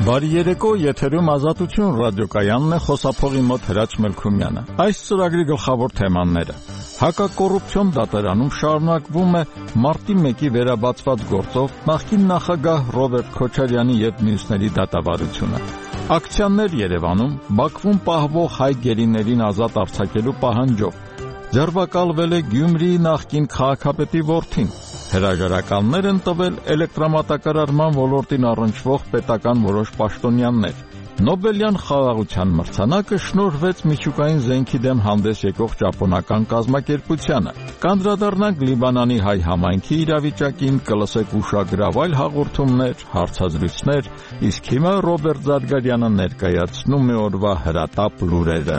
Բարի երեկո, եթերում Ազատություն ռադիոկայանն է, խոսափողի մոտ Հրաչ Մելքումյանը։ Այս ծրագրի գլխավոր թեմաները. հակակոռուպցիոն դատարանում շարունակվում է մարտի 1-ի վերաբացված գործով նախկին նախագահ Ռոբերտ Քոչարյանի և մյուսների դատավարությունը։ Ակցիաներ Երևանում, Բաքվում պահվող հայ գերիներին ազատ արձակելու պահանջով։ Ձերբակալվել է Գյումրիի նախկին քաղաքապետի որդին։ Հրաժարականներ են տվել էլեկտրամատակարարման ոլորտին առնչվող պետական որոշ պաշտոնյաներ։ Նոբելյան խաղաղության մրցանակը շնորհվեց միջուկային զենքի դեմ հանդես եկող ճապոնական կազմակերպությանը։ Կանդրադառնանք Լիբանանի հայ համայնքի իրավիճակին, կլսեք ուշագրավ այլ հաղորդումներ, հարցազրույցներ, իսկ հիմա Ռոբերտ Զարգարյանը ներկայացնում է օրվա հրատապ լուրերը։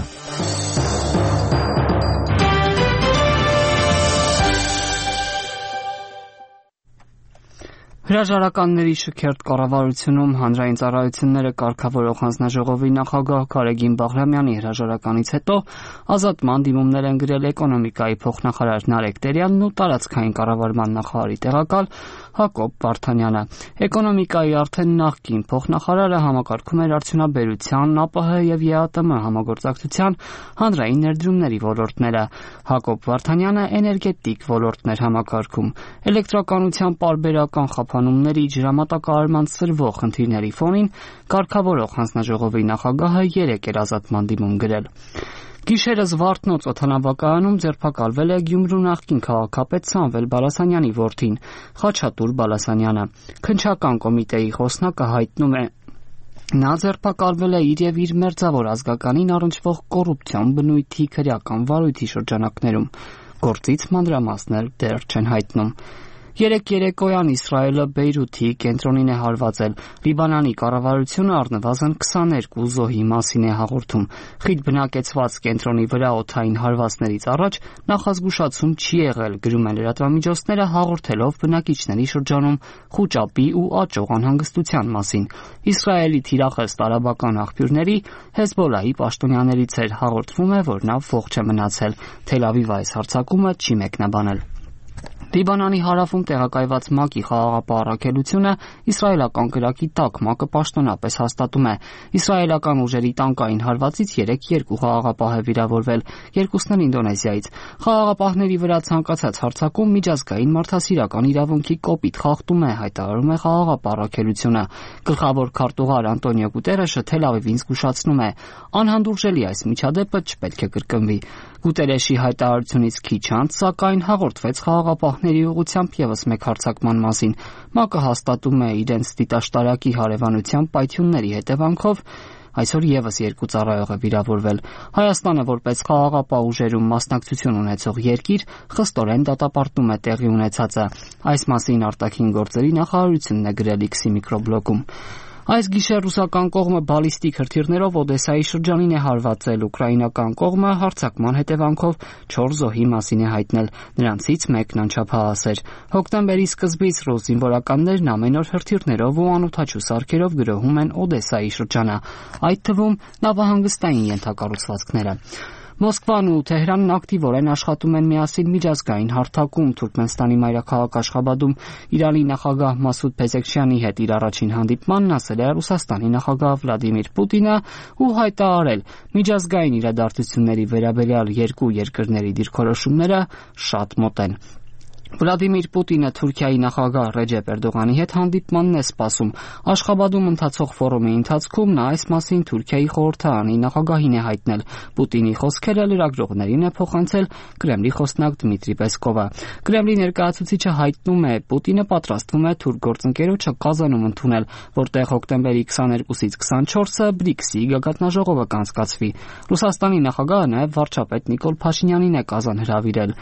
Հրաժարականների շքերթ կառավարությունում հանրային ծառայությունները կարգավորող հանձնաժողովի նախագահ Գարեգին Բաղրամյանի հրաժարականից հետո ազատման դիմումներ են գրել էկոնոմիկայի փոխնախարար Նարեկ Տերյանն ու տարածքային կառավարման նախարարի տեղակալ Հակոբ Վարդանյանը։ Էկոնոմիկայի արդեն նախկին փոխնախարարը համակարգում էր արդյունաբերության, ԱՊՀ և ԵԱՏՄ համագործակցության հանրային ներդրումների ոլորտները։ Հակոբ Վարդանյանը էներգետիկ ոլորտն էր համակարգում։ Էլեկտրականության պարբերական խափանումների, ջրամատակարարման սրվող խնդիրների ֆոնին կարգավորող հանձնաժողովի նախագահը 3 էր ազատման դիմում գրել։ Գիշերս Վարդնոց օդանավակայանում ձերբակալվել է Գյումրու նախկին քաղաքապետ Սամվել Բալասանյանի որդին Խաչատուր Բալասանյանը։ Քննչական կոմիտեի խոսնակը հայտնում է. նա ձերբակալվել է իր եւ իր մերձավոր ազգականին առնչվող կոռուպցիոն բնույթի քրեական վարույթի շրջանակներում։ Գործից մանրամասներ դեռ չեն հայտնում։ Երեկ երեկոյան Իսրայելը Բեյրութի կենտրոնին է հարվածել։ Լիբանանի կառավարությունը առնվազն 22 զոհի մասին է հաղորդում։ Խիտ բնակեցված կենտրոնի վրա օդային հարվածներից առաջ նախազգուշացում չի եղել, գրում են լրատվամիջոցները, հաղորդելով բնակիչների շրջանում խուճապի ու աճող անհանգստության մասին։ Իսրայելի թիրախս արաբական աղբյուրների Հեզբոլլահի պաշտոնյաներից էր հաղորդվում է, որ նա ողջ է մնացել։ Թել Ավիվ այս հարձակումը չի մեկնաբանել։ Լիբանանի հարավում տեղակայված ՄԱԿ-ի խաղաղապահ առաքելությունը իսրայելական կրակի տակ ՄԱԿ-ը պաշտոնապես հաստատում է։ Իսրայելական ուժերի տանկային հարվածից 2 խաղաղապահ է վիրավորվել, 2-ն են Ինդոնեզիայից։ Խաղաղապահների վրա ցանկացած հարձակում միջազգային մարդասիրական իրավունքի կոպիտ խախտում է, հայտարարում է խաղաղապահ առաքելությունը։ Գլխավոր քարտուղար Անտոնիո Գուտերեշը Թել Ավիվին զգուշացնում է. անհանդուրժելի այս միջադեպը չպետք է կրկնվի։ Գուտերեշի հայտարարությունից քիչ անց, սակայն, հաղորդվեց խաղաղապահների ուղղությամբ ևս մեկ հարձակման մասին։ ՄԱԿ-ը հաստատում է իրենց դիտաշտարակի հարևանության պայթյունների հետևանքով այսօր ևս 2 ծառայող է վիրավորվել։ Հայաստանը որպես խաղաղապահ ուժերում մասնակցություն ունեցող երկիր խստորեն դատապարտում է տեղի ունեցածը։ Այս մասին արտաքին գործերի նախարարությունն է գրել X-ի միկրոբլոգում։ Այս գիշեր ռուսական կողմը բալիստիկ հրթիռներով Օդեսայի շրջանին է հարվածել, ուկրաինական կողմը հարձակման հետևանքով 4 զոհի մասին է հայտնել, նրանցից մեկն անչափահաս էր։ Հոկտեմբերի սկզբից ռուս զինվորականներն ամեն օր հրթիռներով ու անօդաչու սարքերով գրոհում են Օդեսայի շրջանը, այդ թվում նավահանգստային ենթակառուցվածքները։ Մոսկվան ու Թեհրանն ակտիվորեն աշխատում են միասին միջազգային հարթակում Թուրքմենստանի մայրաքաղաք Աշխաբադում Իրանի նախագահ Մասուդ Փեզեքշյանի հետ իր առաջին հանդիպմանն ասել է Ռուսաստանի նախագահ Վլադիմիր Պուտինը ու հայտարարել միջազգային իրադարձությունների վերաբերյալ երկու երկրների դիրքորոշումները շատ մոտ են։ Վլադիմիր Պուտինը Թուրքիայի նախագահ Ռեջեփ Էրդողանի հետ հանդիպմանն է սպասում։ Աշխաբադում ընթացող ֆորումի ընթացքում նա այս մասին Թուրքիայի խորհրդարանի նախագահին է հայտնել։ Պուտինի խոսքերը լրագրողներին է փոխանցել Կրեմլի խոսնակ Դմիտրի Պեսկովը։ Կրեմլի ներկայացուցիչը հայտնում է, Պուտինը պատրաստվում է թուրք գործընկերոջը Կազանում ընդունել, որտեղ հոկտեմբերի 22-ից 24-ը BRICS-ի գագաթնաժողովը կանցկացվի։ Ռուսաստանի նախագահը նաև վարչապետ Նիկոլ Փաշինյանին է Կազան հրավիրել։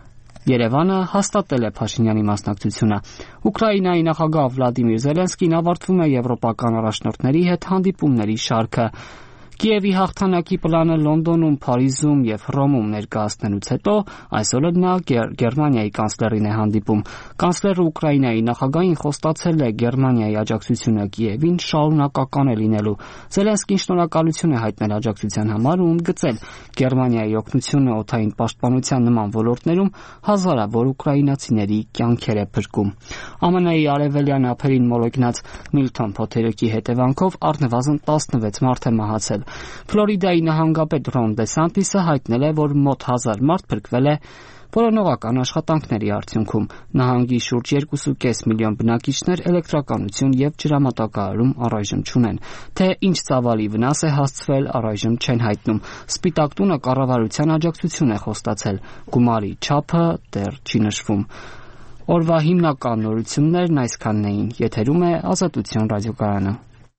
Երևանը հաստատել է Փաշինյանի մասնակցությունը։ Ուկրաինայի նախագահ Վլադիմիր Զելենսկին ավարտվում է եվրոպական առաջնորդների հետ հանդիպումների շարքը։ Կիևի հաղթանակի պլանը Լոնդոնում, Փարիզում եւ Հռոմում ներկայացնելուց հետո այսօր նա Գերմանիայի կանցլերին է հանդիպում։ Կանցլերը Ուկրաինայի նախագահին խոստացել է Գերմանիայի աջակցությունը Կիևին շարունակական է լինելու։ Զելենսկին շնորհակալություն է հայտնել աջակցության համար ու ընդգծել Գերմանիայի օգնությունը օդային պաշտպանության նման ոլորտներում հազարավոր ուկրաինացիների կյանքեր է փրկում։ ԱՄՆ-ի արևելյան ափերին մոլեգնած Միլթոն փոթերիկի հետևանքով առնվազն 16 մարդ է մահացել։ Ֆլորիդայի նահանգապետ Ռոն Դեսանտիսը հայտնել է, որ մոտ 1000 մարդ փրկվել է որոնողական աշխատանքների արդյունքում։ Նահանգի շուրջ 2.5 միլիոն բնակիչներ էլեկտրականություն եւ ջրամատակարարում առայժմ չունեն։ Թե ինչ ծավալի վնաս է հասցվել, առայժմ չեն հայտնում։ Սպիտակ տունը կառավարության աջակցություն է խոստացել։ Գումարի չափը դեռ չի նշվում։ Օրվա հիմնական նորություններն այսքանն էին։ Եթերում է Ազատություն ռադիոկայանը։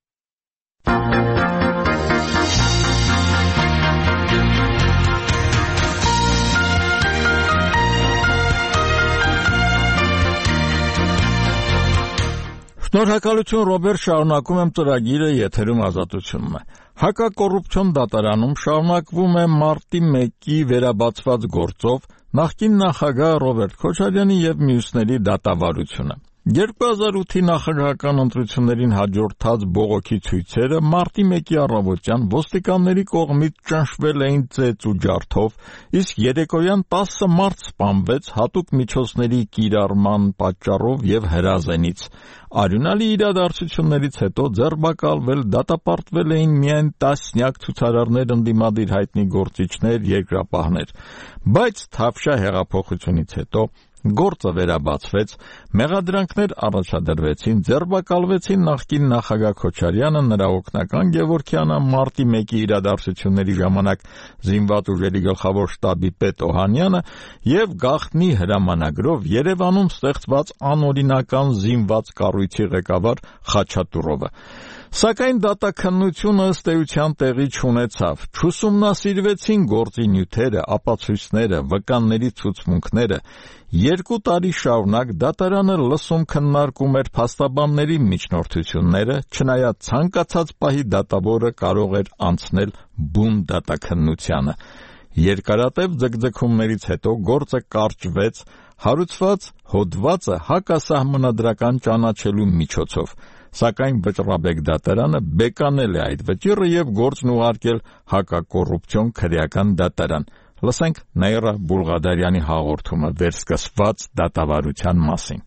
Շնորհակալություն Ռոբերտ, շարունակում եմ ծրագիրը, եթերում Ազատությունն է։ Հակակոռուպցիոն դատարանում շարունակվում է մարտի 1-ի վերաբացված գործով նախկին նախագահ Ռոբերտ Քոչարյանի եւ մյուսների դատավարությունը։ 2008-ի նախագահական ընտրություններին հաջորդած բողոքի ցույցերը մարտի 1-ի առավոտյան ոստիկանների կողմից ճնշվել էին ծեծ ու ջարդով, իսկ երեկոյան 10 մարդ սպանվեց հատուկ միջոցների կիրառման պատճառով եւ հրազենից։ Արյունալի իրադարձություններից հետո ձերբակալվել, դատապարտվել էին միայն տասնյակ ցուցարարներ, ընդդիմադիր հայտնի գործիչներ, երկրապահներ։ Բայց Թավշյա հեղափոխությունից հետո գործը վերաբացվեց, մեղադրանքներ առաջադրվեցին, ձերբակալվեցին նախկին նախագահ Քոչարյանը, նրա օգնական Գևորգյանը, մարտի 1-ի իրադարձությունների ժամանակ զինված ուժերի գլխավոր շտաբի պետ Օհանյանը եւ գաղտնի հրամանագրով Երևանում ստեղծված անօրինական զինված կառույցի ղեկավար Խաչատուրովը։ Սակայն դատաքննությունը ըստ էության տեղի չունեցավ։ Չուսումնասիրվեցին գործի նյութերը, ապացույցները, վկանների ցուցմունքները։ 2 տարի շարունակ դատարանը լսում քննարկում էր փաստաբանների միջնորդությունները, չնայած ցանկացած պահի դատավորը կարող էր անցնել բուն դատաքննությանը։ Երկարատև ձգձգումներից հետո գործը կարճվեց, հարուցված հոդվածը հակասահմանադրական ճանաչելու միջոցով։ Սակայն Վճռաբեկ դատարանը բեկանել է այդ վճիռը եւ գործն ուղարկել հակակոռուպցիոն քրեական դատարան։ Լսենք Նաիրա Բուլղադարյանի հաղորդումը վերսկսված դատավարության մասին։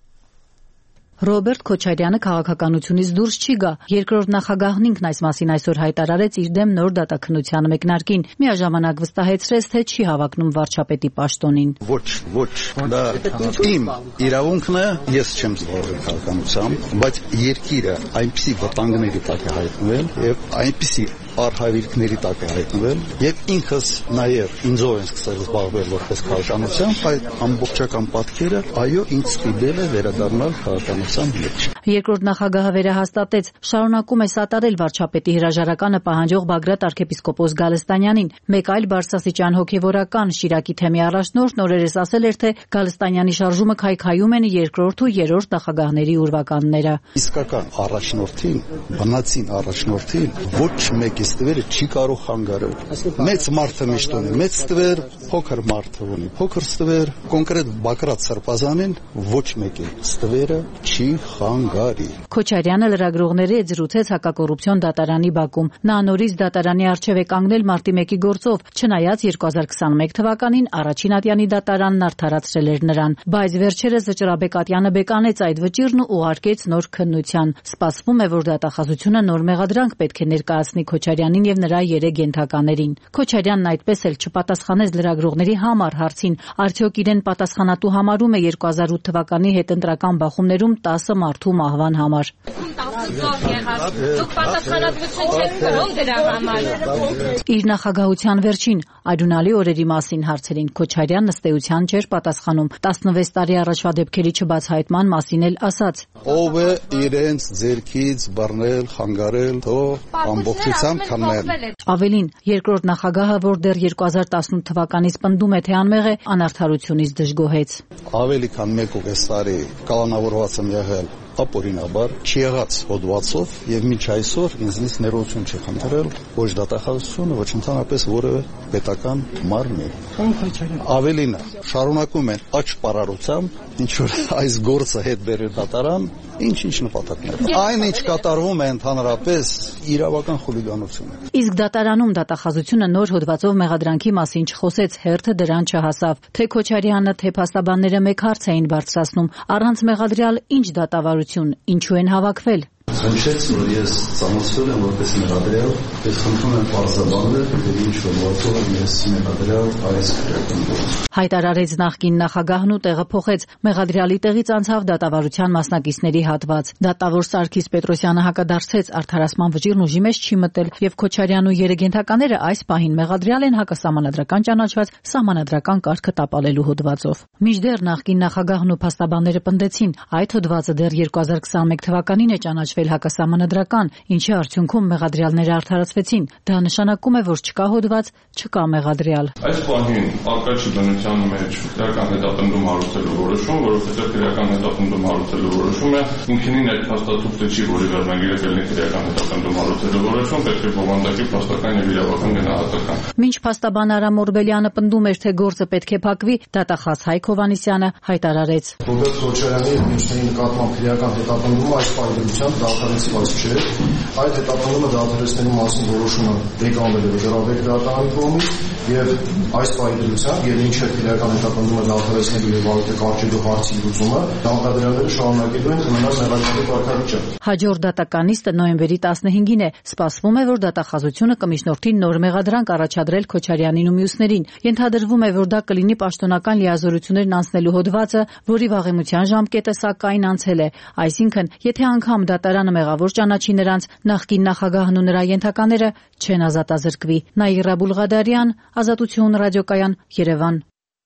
Ռոբերտ Քոչարյանը քաղաքականությունից դուրս չի գա։ Երկրորդ նախագահն ինքն այս մասին այսօր հայտարարեց իր դեմ նոր դատաքննության մեկնարկին։ Միաժամանակ վստահեցրեց, թե չի հավակնում վարչապետի պաշտոնին։ Ոչ, դա իմ իրավունքն է, ես չեմ զբաղվել քաղաքականությամբ, բայց երկիրը այնպիսի վտանգների տակ է հայտնվել եւ այնպիսի արհավիրքների տակ է հայտնվել եւ ինքս նաեւ ինձով են սկսել զբաղվել որպես քաղաքականությամբ, այդ ամբողջական պատկերը այո ինձ ստիպել է վերադառնալ քաղաքականության մեջ։ Երկրորդ նախագահը վերահաստատեց, շարունակում է սատարել վարչապետի հրաժարականը պահանջող Բագրատ arczepiskopos Գալստանյանին։ Մեկ այլ բարձրաստիճան հոգևորական Շիրակի թեմի առաջնորդ նորերս ասել էր, թե Գալստանյանի շարժումը քայքայում են երկրորդ ու երրորդ նախագահների ուրվականները։ Իսկական առաջնորդին, բնածին առաջնորդին ոչ մեկ ստվերը չի կարող խանգարել։ Մեծ մարդը միշտ ունի մեծ ստվեր, փոքր մարդը ունի փոքր ստվեր, կոնկրետ Բագրատ Սրբազանին ոչ մեկի ստվերը չի խանգարի։ Քոչարյանը լրագրողների հետ զրուցեց հակակոռուպցիոն դատարանի բակում։ Նա նորից դատարանի առջև է կանգնել մարտի 1-ի գործով, չնայած 2021 թվականին առաջին ատյանի դատարանն արդարացրել էր նրան, բայց վերջերս Վճռաբեկ ատյանը բեկանեց այդ վճիռն ու ուղարկեց նոր քննության։ Սպասվում է, որ դատախազությունը նոր մեղադրանք պետք է ներկայացնի Քոչարյանին եւ նրա 3 ենթականերին։ Քոչարյանն այդպես էլ չպատասխանեց լրագրողների համար հարցին, արդյոք իրեն պատասխանատու համարում է 2008 թվականի հետընտրական բախումներում 10 մարդու մահվան համար։ Իր նախագահության վերջին արյունալի օրերի մասին հարցերին Քոչարյանն ըստ էության չէր պատասխանում։ 16 տարի առաջվա դեպքերի չբացահայտման մասին էլ ասաց. Ով է իրենց ձերքից բռնել, խանգարել, թող ամբողջությամբ քննել։ Ավելին, երկրորդ նախագահը, որ դեռ 2018 թվականից պնդում է, թե անմեղ է, անարդարությունից դժգոհեց։ Ավելի քան 1.5 տարի կալանավորված եմ եղել ապօրինաբար չեղած հոդվածով եւ մինչ այսօր ինձնից ներողություն չի խնդրել ոչ դատախազությունը, ոչ ընդհանրապես որևէ պետական մարմին։ Ավելին շարունակում են աճ պարարությամբ ինչ որ այս գործը հետ բերել դատարան, ինչ նպատակներ։ Այն ինչ կատարվում է ընդհանրապես իրավական խուլիգանություն է։ Իսկ դատարանում դատախազությունը նոր հոդվածով մեղադրանքի մասին չխոսեց, հերթը դրան չհասավ։ Թե Քոչարյանը, թե փաստաբանները մեկ հարց էին բարձրացնում. առանց մեղադրյալ ինչ դատավարություն, ինչու են հավաքվել։ Խնդրեց, որ ես ծանոթվել եմ որպես մեղադրյալ, ես խնդրում եմ պարզաբանել, որ ինչ որ գործով ես մեղադրյալ այս քրեական գործ։ Հայտարարեց նախկին նախագահն ու տեղը փոխեց։ Մեղադրյալի տեղից անցավ դատավարության մասնակիցների հատված։ Դատավոր Սարգիս Պետրոսյանը հակադարձեց, արդարացման վճիռն ուժի մեջ չի մտել եւ Քոչարյանն ու երեգենթականները այս պահին մեղադրյալ են հակասահմանադրական ճանաչված սահմանադրական կարգը տապալելու հոդվածով։ Մինչդեռ նախկին նախագահն ու փաստաբանները պնդեցին, այդ հոդվածը դեռ 2021 թվականին է ճանաչվել հակասահմանադրական, ինչի արդյունքում մեղադրյալները արդարացվեցին։ Դա նշանակում է, որ չկա հոդված, չկա մեղադրյալ։ Այս պահին արկա չի բնության մեջ քրեական հետապնդում հարուցելու որոշում, որովհետև քրեական հետապնդում հարուցելու որոշումը ինքնին այդ փաստաթուղթը չի, որի վերնագիրը կլինի քրեական հետապնդում հարուցելու որոշում, պետք է բովանդակի փաստական եւ իրավական գնահատական։ Մինչ փաստաբան Արամ Օրբելյանը պնդում էր, թե գործը պետք է փակվի, դատախազ Հայկ Հովհաննիսյանը հայտարարեց. Ռոբերտ Քոչարյանի եւ Մինչների նկատմամբ քրեական հետապնդումը այս պայմանությամբ դադարեցված չէ։ Այդ հետապնդումը դադարեցնելու մասին որոշումը եկամել է գրավեք դատարանի կողմից եւ այս պայմանությամբ եւ ինչեւ քրեական հետապնդումը դադարեցնելու եւ ալտե կարճելու հարցի լուծումը դատավորները շարունակելու են մնալ մեղադրյալի կարգավիճակ։ Հաջորդ դատականիստը նոյեմբերի 15-ին է։ Սպասվում է, որ դատախազությունը կմիջնորդի նոր մեղադրանք առաջադրել Քոչարյանին ու մյուսներին։ Ենթադրվում է, որ դա կլինի պաշտոնական լիազորություններն անցնելու հոդվածը, որի վաղեմության ժամկետը սակայն անցել է։ Այսինքն, եթե անգամ դատարանը մեղավոր ճանաչի նրանց, նախկին նախագահն ու նրա ենթակաները չեն ազատազրկվի։ Նաիրա Բուլղադարյան, Ազատություն ռադիոկայան, Երևան։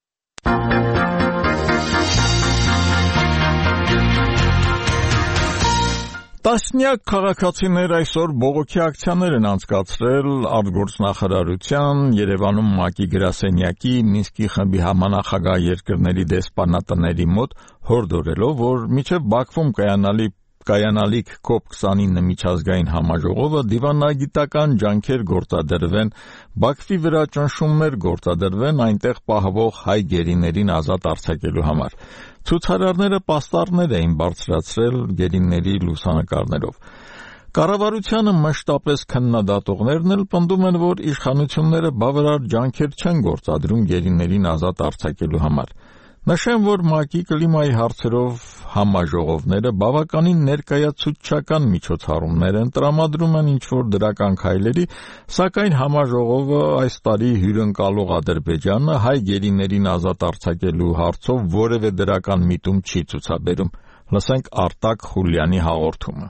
Տասնյակ քաղաքացիներ այսօր բողոքի ակցիաներ են անցկացրել արտգործնախարարության, Երևանում ՄԱԿ-ի գրասենյակի, Մինսկի խմբի համանախագահ երկրների դեսպանատների մոտ, հորդորելով, որ մինչև Բաքվում կայանալիք COP29 միջազգային համաժողովը դիվանագիտական ջանքեր գործադրվեն, Բաքվի վրա ճնշումներ գործադրվեն այնտեղ պահվող հայ գերիներին ազատ արձակելու համար։ Ցուցարարները պաստառներ էին բարձրացրել գերիների լուսանկարներով։ Կառավարությանը մշտապես քննադատողներն էլ պնդում են, որ իշխանությունները բավարար ջանքեր չեն գործադրում գերիներին ազատ արձակելու համար։ Նշեմ, որ ՄԱԿ-ի կլիմայի հարցերով համաժողովները բավականին ներկայացուցչական միջոցառումներ են տրամադրում են ինչ-որ դրական քայլերի, սակայն համաժողովը այս տարի հյուրընկալող Ադրբեջանը հայ գերիներին ազատ արձակելու հարցով որևէ դրական միտում չի ցուցաբերում։ Լսենք Արտակ Խուլյանի հաղորդումը։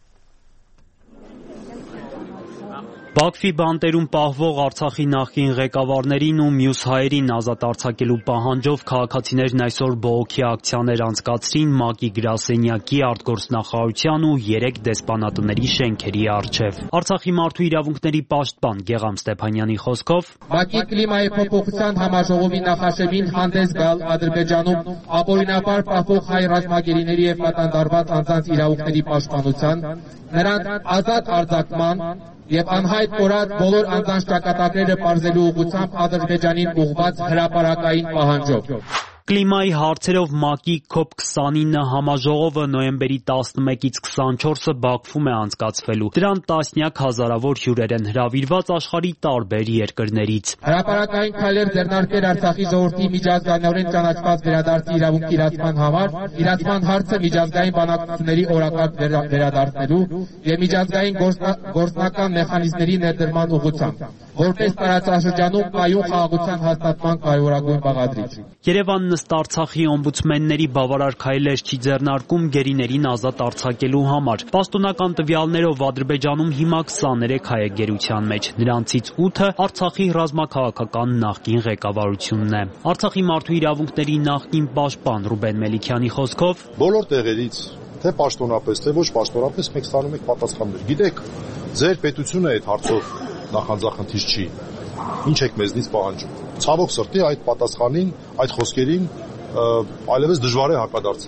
Բաքվի բանտերում պահվող Արցախի նախկին ղեկավարներին ու մյուս հայերին ազատ արձակելու պահանջով քաղաքացիներն այսօր բողոքի ակցիաներ անցկացրին ՄԱԿ-ի գրասենյակի, արտգործնախարարության ու 3 դեսպանատների շենքերի առջև։ Արցախի մարդու իրավունքների պաշտպան Գեղամ Ստեփանյանի խոսքով ՄԱԿ-ի կլիմայի փոփոխության համաժողովի նախաշեմին հանդես գալ Ադրբեջանում ապօրինաբար պահվող հայ ռազմագերիների եւ պատանդարված անձանց իրավունքների պաշտպանության, նրանց ազատ արձակման եւ անհայտ կորած բոլոր անձանց ճակատագրերը պարզելու ուղղությամբ Ադրբեջանին ուղղված հրապարակային պահանջով։ Կլիմայի հարցերով ՄԱԿ-ի COP29 համաժողովը նոյեմբերի 11-ից 24-ը Բաքվում է անցկացվելու։ Դրան տասնյակ հազարավոր հյուրեր են հրավիրված աշխարհի տարբեր երկրներից։ Հրապարակային քայլեր ձեռնարկել Արցախի ժողովրդի միջազգայինորեն ճանաչված վերադարձի իրավունքի իրացման համար, իրացման հարցը միջազգային բանակցությունների օրակարգ վերադարձնելու եւ միջազգային գործնական մեխանիզմների ներդրման ուղղությամբ, որպես տարածաշրջանում կայուն խաղաղության հաստատման կարևորագույն բաղադրիչ։ Երևանն ըստ Արցախի օմբուդսմենների բավարար քայլեր չի ձեռնարկում գերիներին ազատ արձակելու համար։ Պաշտոնական տվյալներով Ադրբեջանում հիմա 23 հայ է գերության մեջ, նրանցից 8-ը Արցախի ռազմաքաղաքական նախկին ղեկավարությունն է։ Արցախի մարդու իրավունքների նախկին պաշտպան Ռուբեն Մելիքյանի խոսքով բոլոր տեղերից թե պաշտոնապես, թե ոչ պաշտոնապես մենք ստանում ենք պատասխաններ։ Գիտեք, ձեր պետությունը այդ հարցով նախանձախնդիր չի։ Ինչ եք մեզնից պահանջում։ Ցավոք սրտի այդ պատասխանին, այդ խոսքերին այլևս դժվար է հակադարձել։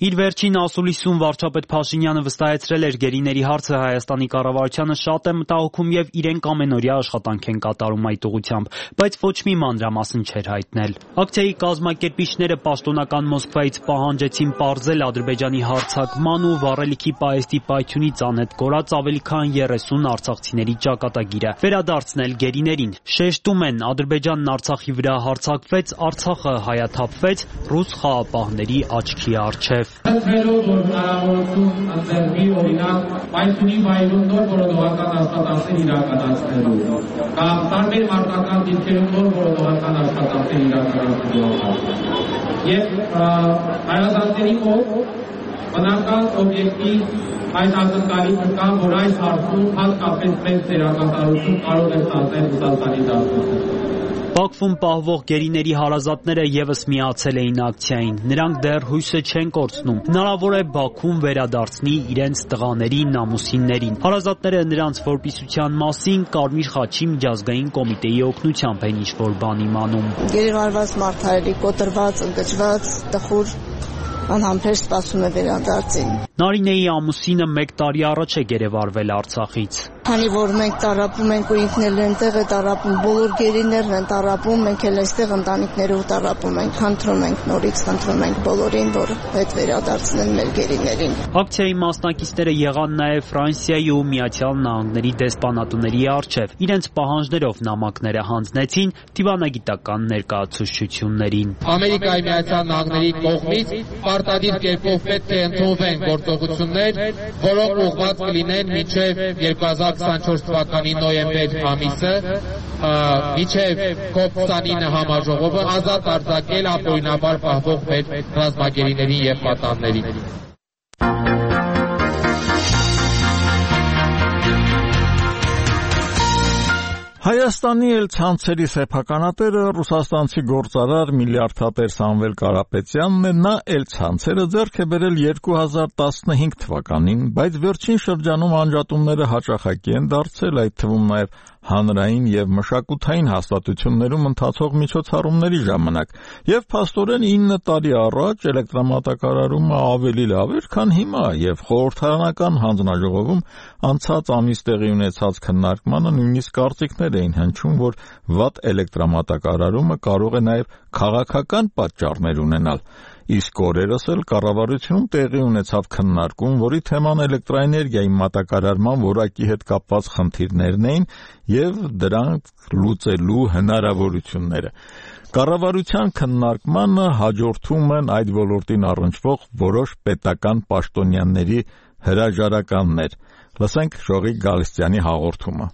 Իր վերջին ասուլիսում վարչապետ Փաշինյանը վստահեցրել էր գերիների հարցը Հայաստանի կառավարությանը շատ է մտահոգում եւ իրենք ամենօրյա աշխատանք են կատարում այդ ուղղությամբ, բայց ոչ մի մանրամասն չէր հայտնել։ Ակցիայի կազմակերպիչները պաշտոնական Մոսկվայից պահանջեցին պարզել Ադրբեջանի հարձակման ու վառելիքի պահեստի պայթյունից անհետ կորած ավելի քան 30 արցախցիների ճակատագիրը, վերադարձնել գերիներին։ Շեշտում են, Ադրբեջանն Արցախի վրա հարձակվեց, Արցախը հայաթափվեց ռուս խաղապահների աչքի առջև։ Ընտրելով որ հնարավորություն ընտրվի օրինակ պայթյունի վայրում նոր որոնողական աշխատանքներ իրականացնելու կամ տարբեր մարտական դիրքերում նոր որոնողական աշխատանքներ իրականացնելու եւ հայաստանցիների մոտ բնական օբյեկտիվ այս ակնկալի կա, որ այս հարցում հատկապես մեծ դերակատարություն կարող է ստանձնել Ռուսաստանի դաշնակցությունը։ Բաքվում պահվող գերիների հարազատները եւս միացել էին ակցիային։ Նրանք դեռ հույսը չեն կորցնում։ Հնարավոր է Բաքուն վերադարձնի իրենց տղաներին, ամուսիններին։ Հարազատները նրանց որպիսության մասին Կարմիր խաչի միջազգային կոմիտեի օգնությամբ են ինչ-որ բան իմանում։ Գերեվարված մարդարելի, կոտրված, ընկճված, տխուր անհամբեր սպասում է վերադարձին։ Նարինեի ամուսինը 1 տարի առաջ է գերեվարվել Արցախից։ Քանի որ մենք տարապում ենք ու ինքն էլ այնտեղ է տարապում, բոլոր գերիներն են տարապում, մենք էլ այստեղ ընտանիքներով տարապում ենք, խնդրում ենք նորից, խնդրում ենք բոլորին, որ հետ վերադարձնեն մեր գերիներին։ Ակցիայի մասնակիցները եղան նաև Ֆրանսիայի ու Միացյալ Նահանգների դեսպանատուների առջև։ Իրենց պահանջներով նամակները հանձնեցին դիվանագիտական ներկայացուցչություններին։ Ամերիկայի Միացյալ Նահանգների կողմից պարտադիր կերպով պետք է ընդունվեն գործողություններ, որոնք ուղղված կլինեն մինչև 2024 թվականի նոյեմբեր ամիսը, մինչև COP29 համաժողովը ազատ արձակել ապօրինաբար պահվող մեր ռազմագերիներին եւ պատաններին։ Հայաստանի էլ ցանցերի սեփականատերը ռուսաստանցի գործարար միլիարդատեր Սամվել Կարապետյանն է, նա էլ ցանցերը ձեռք է բերել 2015 թվականին, բայց վերջին շրջանում անջատումները հաճախակի են դարձել, այդ թվում նաև հանրային եւ մշակութային հաստատություններում ընթացող միջոցառումների ժամանակ, եւ փաստորեն 9 տարի առաջ էլեկտրամատակարարումը ավելի լավ էր, քան հիմա, եւ խորհրդարանական հանձնաժողովում անցած ամիս տեղի ունեցած քննարկմանը նույնիսկ կարծիքներ էին հնչում, որ վատ էլեկտրամատակարարումը կարող է նաև քաղաքական պատճառներ ունենալ։ Իսկ օրերս էլ կառավարությունում տեղի ունեցավ քննարկում, որի թեման էլեկտրաէներգիայի մատակարարման որակի հետ կապված խնդիրներն էին եւ դրանք լուծելու հնարավորությունները։ Կառավարության քննարկմանը հաջորդում են այդ ոլորտին առնչվող որոշ պետական պաշտոնյաների հրաժարականներ։ Լսենք Ժողիկ Գալստյանի հաղորդումը։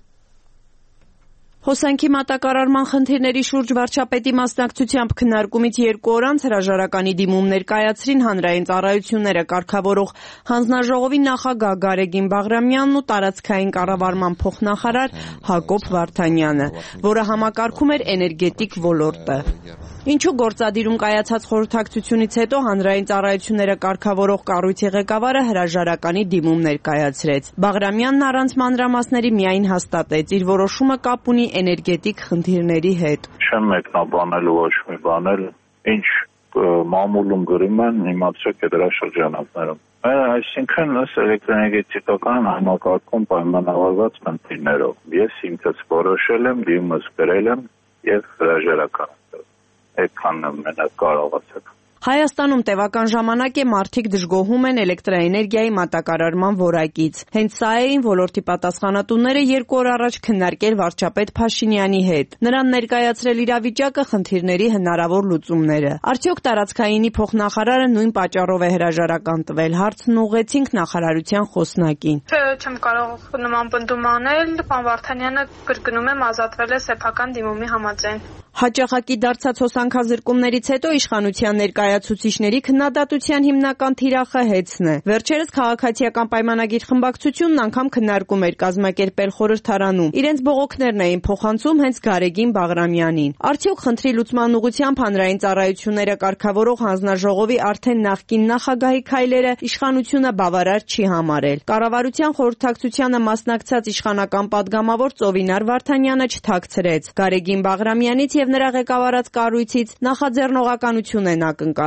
Հոսանքի մատակարարման խնդիրների շուրջ վարչապետի մասնակցությամբ քննարկումից 2 օր անց հրաժարականի դիմումներ կայացրին հանրային ծառայությունները կարգավորող հանձնաժողովի նախագահ Գարեգին Բաղրամյանն ու տարածքային կառավարման փոխնախարար Հակոբ Վարդանյանը, որը համակարգում էր էներգետիկ ոլորտը։ Ինչու գործադիրում կայացած խորհրդակցությունից հետո հանրային ծառայությունները կարգավորող կառույցի ղեկավարը հրաժարականի դիմումներ կայացրեց։ Բաղրամյանն առանց մանրամասների միայն հաստատեց իր որոշումը կապ ունի էներգետիկ խնդիրների հետ։ Չեմ մեկնաբանել ոչ մի բան էլ, ինչ մամուլում գրում են, իմացեք է դրա շրջանակներում։ Այսինքն էլեկտրոէներգետիկական համակարգում պայմանավորված խնդիրներով ես ինքս որոշել եմ, դիմումս գրել եմ եւ հրաժարական այդքանն մենակ կարողացեք։ Հայաստանում տևական ժամանակ է մարդիկ դժգոհում են էլեկտրաէներգիայի մատակարարման որակից։ Հենց սա էին ոլորտի պատասխանատուները 2 օր առաջ քննարկել վարչապետ Փաշինյանի հետ։ Նրան ներկայացրել իրավիճակը, խնդիրների հնարավոր լուծումները։ Արդյոք տարածքայինի փոխնախարարը նույն պատճառով է հրաժարական տվել, հարցն ուղղեցինք նախարարության խոսնակին։ Չեմ կարող նման պնդում անել, պարոն Վարդանյանը կրկնում եմ ազատվել է սեփական դիմումի համաձայն։ Հաճախակի դարձած հոսանքազրկումներից հետո իշխանության ներկայացուցիչների քննադատության հիմնական թիրախը հեծն է։ Վերջերս քաղաքացիական պայմանագիր խմբակցությունն անգամ քննարկում էր կազմակերպել խորհրդարանում։ Իրենց բողոքներն էին փոխանցում հենց Գարեգին Բաղրամյանին։ Արդյոք խնդրի լուծման ուղղությամբ հանրային ծառայությունները կարգավորող հանձնաժողովի արդեն նախկին նախագահի քայլերը իշխանությունը բավարար չի համարել։ Կառավարության խորհրդակցությանը մասնակցած իշխանական падգամավոր Ծովինար Վարդանյանը չթաքցրեց։ Գարեգին Բաղրամյանից եւ նրա ղեկավարած կառույցից նախաձեռնողականություն են ակնկալել։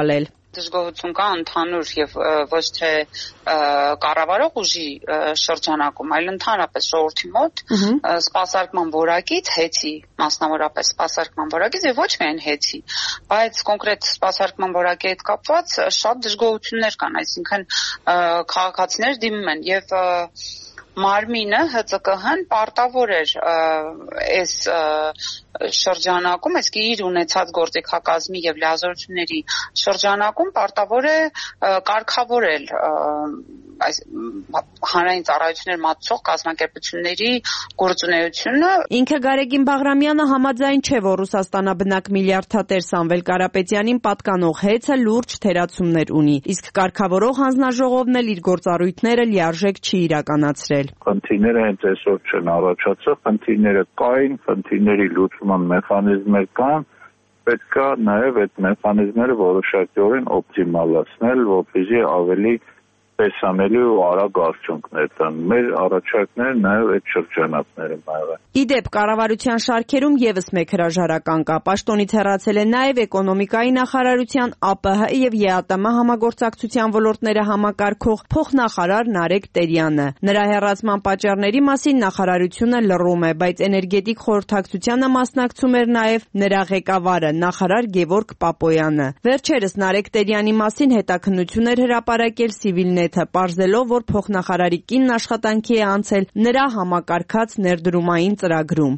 Դժգոհություն կա ընդհանուր եւ ոչ թե կառավարող ուժի շրջանակում, այլ ընդհանրապես ժողովրդի մոտ սպասարկման որակից հեծի, մասնավորապես սպասարկման որակից եւ ոչ միայն հեծի, բայց կոնկրետ սպասարկման որակի հետ կապված շատ դժգոհություններ կան, այսինքն քաղաքացիներ դիմում են եւ Մարմինը ՀԾԿՀ-ն պարտավոր էր այս շրջանակում, իսկ իր ունեցած գործիքակազմի եւ լիազորությունների շրջանակում պարտավոր է կարգավորել այս հանրային ծառայություններ մատուցող կազմակերպությունների գործունեությունը։ Ինքը Գարեգին Բաղրամյանը համաձայն չէ, որ Ռուսաստանաբնակ միլիարդատեր Սամվել Կարապետյանին պատկանող հեծը լուրջ թերացումներ ունի, իսկ կարգավորող հանձնաժողովն էլ իր գործառույթները լիարժեք չի իրականացրել։ Խնդիրները հենց այսօր չեն առաջացել, խնդիրները կային, խնդիրների լուծման մեխանիզմներ կան, պետք է նաև այդ մեխանիզմները որոշակիորեն օպտիմալացնել, որպեսզի ավելի տեսանելի ու արագ արդյունքներ տան։ Մեր առաջարկները նաև այդ շրջանակները եղան։ Իդեպ կառավարության շարքերում եւս մեկ հրաժարական կա։ Պաշտոնից հեռացել է նաև էկոնոմիկայի նախարարության, ԱՊՀ եւ ԵԱՏՄ համագործակցության ոլորտները համակարգող փոխնախարար Նարեկ Տերյանը։ Նրա հեռացման պատճառների մասին նախարարությունը լռում է, բայց էներգետիկ խորհրդակցությանը մասնակցում էր նաև նրա ղեկավարը, նախարար Գևորգ Պապոյանը։ Վերջերս Նարեկ Տերյանի մասին հետաքննություն էր հրապարակել Civilnet պարզելով, որ փոխնախարարի կինն աշխատանքի է անցել նրա համակարգած ներդրումային ծրագրում։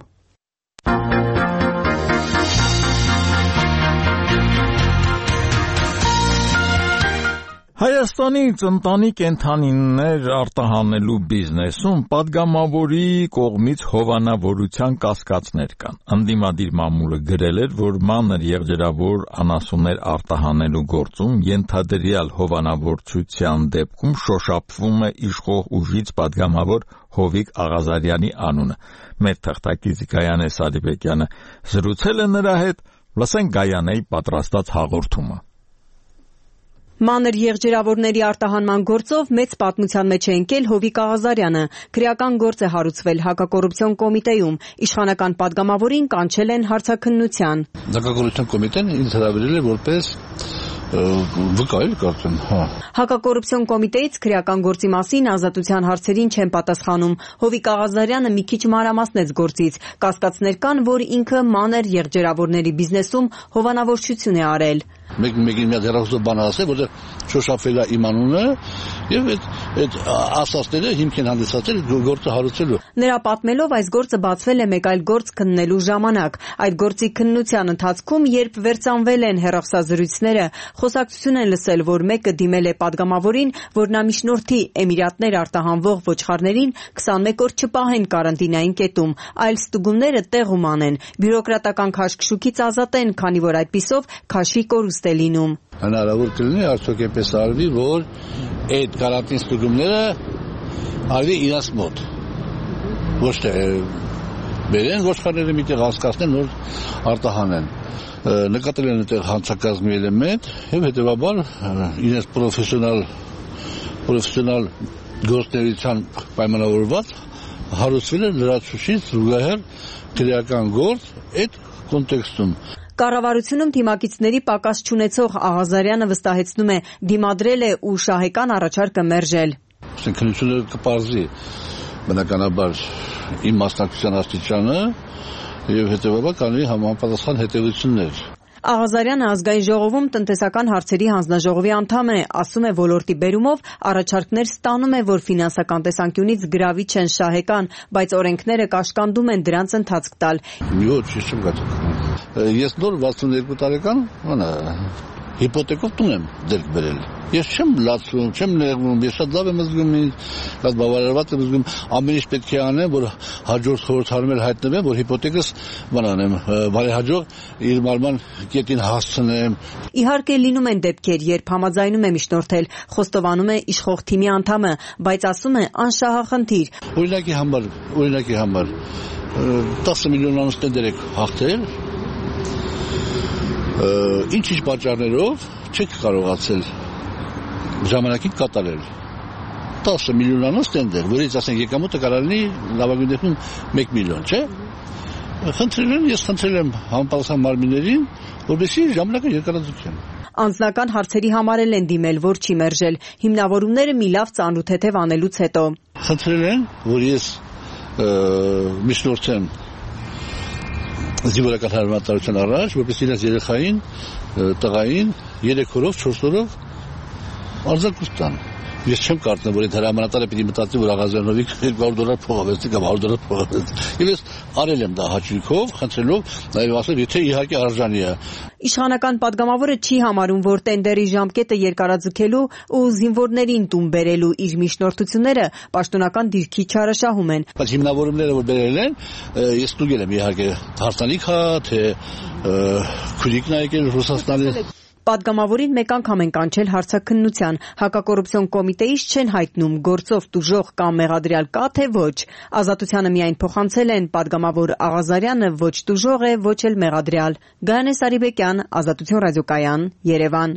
Հայաստանից ընտանի կենդանիներ արտահանելու բիզնեսում падգամավորի կողմից հովանավորության կասկածներ կան։ Ընդդիմադիր մամուլը գրել էր, որ մանր եղջերավոր անասուններ արտահանելու գործում ենթադրյալ հովանավորչության դեպքում շոշափվում է իշխող ուժից падգամավոր Հովիկ Աղազարյանի անունը։ Մեր թղթակից Գայանե Սարիբեկյանը զրուցել է նրա հետ, լսենք Գայանեի պատրաստած հաղորդումը։ Մանր եղջերավորների արտահանման գործով մեծ պատմության մեջ է ընկել Հովիկ Աղազարյանը։ Քրեական գործ է հարուցվել հակակոռուպցիոն կոմիտեում։ Իշխանական падգամավորին կանչել են հարցաքննության։ Հակակոռուպցիոն կոմիտեն ինձ հրավիրել է որպես վկայել կարծեմ, Հակակոռուպցիոն կոմիտեից քրեական գործի մասին ազատության հարցերին չեն պատասխանում։ Հովիկ Աղազարյանը մի քիչ մանրամասնեց գործից։ Կասկածներ կան, որ ինքը մանր եղջերավորների բիզնեսում հովանավորչություն է արել։ Մեկին մի հեռախոսով բան ասել, որ շոշափել է իմ անունը եւ այդ ասածները հիմք են հանդիսացել գործը հարուցելու։ Նրա պատմելով այս գործը բացվել է մեկ այլ գործ քննելու ժամանակ։ Այդ գործի քննության ընթացքում, երբ վերցանվել են հեռախոսազրույցները, խոսակցություն են լսել, որ մեկը դիմել է падգամավորին, որ նա միջնորդի Էմիրատներ արտահանվող ոչխարներին 21 օր չպահեն կարանտինային կետում, այլ ստուգումները տեղում անեն, բյուրոկրատական քաշքշուկից ազատեն, քանի որ այդպիսով քաշի կորուստ է լինում։ Հնարավոր կլինի արդյոք այնպես արվի, որ այդ կարանտին ստուգումները արվի իրաց մոտ։ Ոչ թե բերեն ոչխարները միտեղ հասկացնեն, որ արտահանեն։ Նկատել են այդտեղ հանցակազմի էլեմենտ եւ հետեւաբար իրենց պրոֆեսիոնալ գործունեության պայմանավորված հարուցվել է լրացուցիչ զուգահեռ քրեական գործ այդ կոնտեքստում։ Կառավարությունում թիմակիցների պակաս չունեցող Աղազարյանը վստահեցնում է, դիմադրել է ու շահեկան առաջարկը մերժել։ Քննությունը կպարզի բնականաբար իմ մասնակցության աստիճանը եւ հետեւաբար կանի համապատասխան հետեւություններ։ Աղազարյանը ազգային ժողովում տնտեսական հարցերի հանձնաժողովի անդամ է, ասում է ոլորտի բերումով առաջարկներ ստանում է, որ ֆինանսական տեսանկյունից գրավիչ են շահեկան, բայց օրենքները կաշկանդում են դրանց ընթացք տալ։ Ոչ, չեմ գտել։ Ես նոր 62 տարեկան հիպոթեկով տուն եմ դերք բերել։ Ես չեմ լացում, չեմ նեղվում, ես շատ լավ եմ զգում ինձ, շատ բավարարված եմ զգում, ամեն ինչ պետք է անեմ, որ հաջորդ խորհրդարանում էլ հայտնվեմ, որ հիպոթեկս բանանեմ, բարեհաջող իր մարման կետին հասցնեմ։ Իհարկե լինում են դեպքեր, երբ համաձայնում է միջնորդել, խոստովանում է իշխող թիմի անդամը, բայց ասում է անշահախնդիր։ Օրինակի համար 10 միլիոնանոց տենդեր եք հաղթել, ինչ-ինչ պատճառներով չեք կարողացել ժամանակին կատարել 10 միլիոնանոց տենդեր, որից ասենք եկամուտը կարող լինի լավագույն դեպքում 1 միլիոն, չէ՞։ Ես խնդրել եմ համապատասխան մարմիններին, որպեսզի ժամանակը երկարաձգեն։ Անձնական հարցերի համար են դիմել, որ չի մերժել։ Հիմնավորումները մի լավ ծանոթեթև անելուց հետո։ Խնդրել են, որ ես միջնորդեմ զինվորական հարմարատարության առաջ, որպեսզի իրենց երեխային, տղային 3 օրով, 4 օրով արձակուրդ տան։ Ես չեմ կարծում, որ այդ հրամանատարը պիտի մտածի, որ Աղազյանովի $200 փող ավեցի կամ $100 փող ավեցի։ Եվ ես արել եմ դա հաճույքով, խնդրելով, նաև ասել, եթե իհարկե արժանի է։ Իշխանական падգամավորը չի համարում, որ տենդերի ժամկետը երկարաձգելու ու զինվորներին տուն բերելու իր միջնորդությունները պաշտոնական դիրքի չարաշահում են։ Բայց հիմնավորումները, որ բերել են, ես ստուգել եմ իհարկե հարսանիք հա, թե քույրիկն է եկել Ռուսաստանից։ Պատգամավորին մեկ անգամ են կանչել հարցաքննության, հակակոռուպցիոն կոմիտեից չեն հայտնում գործով տուժող կամ մեղադրյալ կա թե ոչ։ Ազատությանը միայն փոխանցել են պատգամավոր Աղազարյանը ոչ տուժող է, ոչ էլ մեղադրյալ։ Գայանե Սարիբեկյան, Ազատություն ռադիոկայան, Երևան։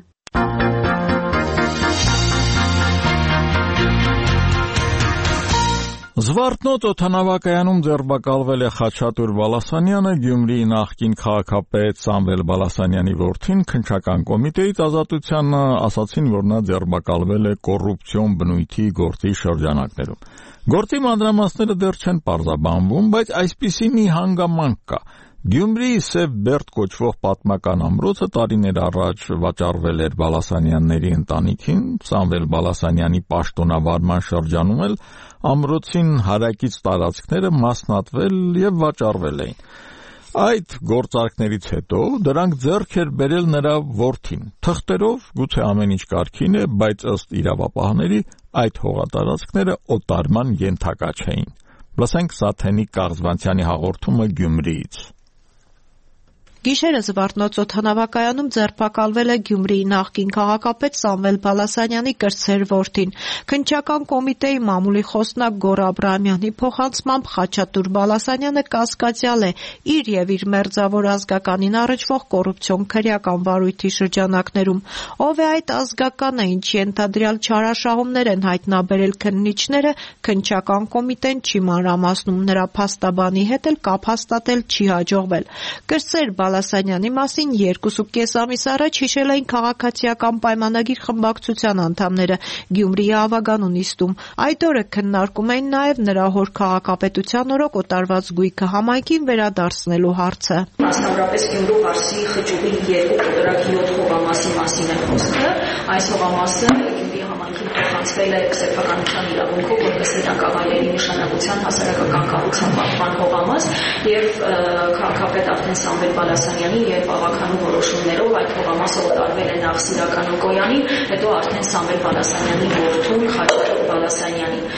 Զվարթնոտ օդանավակայանում ձերբակալվել է Խաչատուր Բալասանյանը, Գյումրիի նախկին քաղաքապետ Սամվել Բալասանյանի որդին քննչական կոմիտեից Ազատությանը ասացին, որ նա ձերբակալվել է կոռուպցիոն բնույթի գործի շրջանակներում։ Գործի մանրամասները դեռ չեն պարզաբանվում, բայց այսպիսի մի հանգամանք կա։ Գյումրիի Սև Բերդ կոչվող պատմական ամրոցը տարիներ առաջ վաճառվել էր Բալասանյանների ընտանիքին, Սամվել Բալասանյանի պաշտոնավարման շրջանում էլ ամրոցին հարակից տարածքները մասնատվել եւ վաճառվել էին։ Այդ գործարքներից հետո դրանք ձեռք էր բերել նրա որդին։ Թղթերով գուցե ամեն ինչ կարգին է, բայց ըստ իրավապահների այդ հողատարածքները օտարման ենթակա չէին։ Լսենք Սաթենիկ Կաղզվանցյանի հաղորդումը Գյումրիից։ Գիշերը Զվարթնոց օդանավակայանում ձերբակալվել է Գյումրիի նախկին քաղաքապետ Սամվել Բալասանյանի կրտսեր որդին։ Քննչական կոմիտեի մամուլի խոսնակ Գոռ Աբրահամյանի փոխանցմամբ Խաչատուր Բալասանյանը կասկածյալ է իր եւ իր մերձավոր ազգականին առնչվող կոռուպցիոն քրեական վարույթի շրջանակներում։ Ով է այդ ազգականը, ինչի ենթադրյալ չարաշահումներ են հայտնաբերել քննիչները, քննչական կոմիտեն չի մանրամասնում, նրա փաստաբանի հետ էլ կապ հաստատել չի հաջողվել։ Կրտսեր Բալասանյանի մասին 2.5 ամիս առաջ հիշել էին քաղաքացիական պայմանագիր խմբակցության անդամները Գյումրիի Ավագանու նիստում։ Այդ օրը քննարկում էին նաև նրա հոր քաղաքապետության օրոք օտարված գույքը համայնքին վերադարձնելու հարցը։ Մասնավորապես Գյումրու Վարսի խճուղի 2 կոտորակ 7 հողամասի մասին է խոսքը։ Այս հողամասը Գյումրիի համայնքին փոխանցվել է սեփականության իրավունքով որպես իրավահայերի նշանակության հասարակական կառուցման պատման հողամաս եւ քաղաքապետ Արտեն Սամվել Բալասանյանի եւ Ավագանու որոշումներով այդ հողամասը օտարվել է նախ Սիրական Օկոյանին, հետո արդեն Սամվել Բալասանյանի որդուն Խաչատուր Բալասանյանին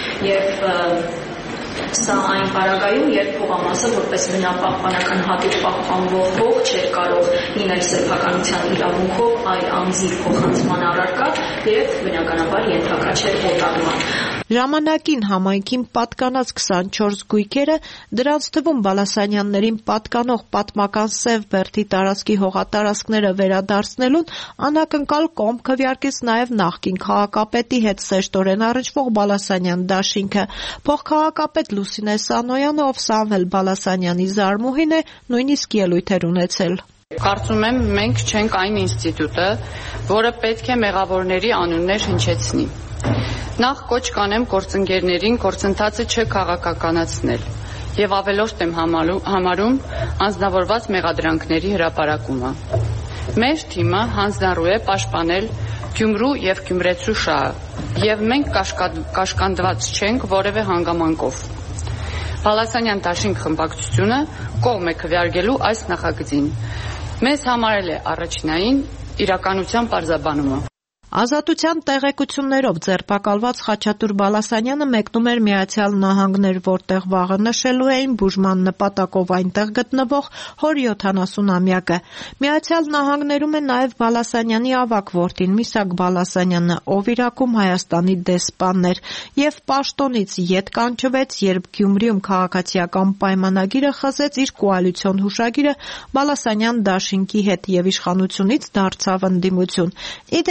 եւ Սա այն պարագայում, երբ հողամասը որպես բնապահպանական հատուկ պահպանվող հող չէր կարող լինել սեփականության իրավունքով այլ անձի փոխանցման առարկա եւ բնականաբար ենթակա չէր օտարման։ Ժամանակին համայնքին պատկանած 24 գույքերը, դրանց թվում Բալասանյաններին պատկանող պատմական Սև Բերդի տարածքի հողատարածքները վերադարձնելուն անակնկալ կողմ քվեարկեց նաև նախկին քաղաքապետի հետ սեշտորեն առնչվող Բալասանյան դաշինքը։ Փոխքաղաքապետ Լուսինե Սանոյանը, ով Սամվել Բալասանյանի զարմուհին է, նույնիսկ ելույթ էր ունեցել։ Կարծում եմ, մենք չենք այն ինստիտուտը, որը պետք է մեղավորների անուններ հնչեցնի։ Նախ կոչ կանեմ գործընկերներին գործընթացը չքաղաքականացնել եւ ավելորդ եմ համարում անձնավորված մեղադրանքների հրապարակումը։ Մեր թիմը հանձնառու է պաշտպանել Գյումրու եւ Գյումրեցու շահը եւ մենք կաշկանդված չենք որևէ հանգամանքով։ Բալասանյան դաշինք խմբակցությունը կողմ է քվեարկելու այս նախագծին։ Մեզ համարել է առաջնային իրականության պարզաբանումը։ Ազատության տեղեկություններով ձերբակալված Խաչատուր Բալասանյանը մեկնում էր Միացյալ Նահանգներ, որտեղ վաղը նշելու էին բուժման նպատակով այնտեղ գտնվող հոր 70-ամյակը։ Միացյալ Նահանգներում է նաև Բալասանյանի ավագ որդին Միսակ Բալասանյանը, ով Իրաքում Հայաստանի դեսպանն էր եւ պաշտոնից ետ կանչվեց, երբ Գյումրիում քաղաքացիական պայմանագիրը խզեց իր կոալիցիոն հուշագիրը Բալասանյան դաշինքի հետ եւ իշխանությունից դարձավ ընդդիմություն։ Ի դեպ, այսօր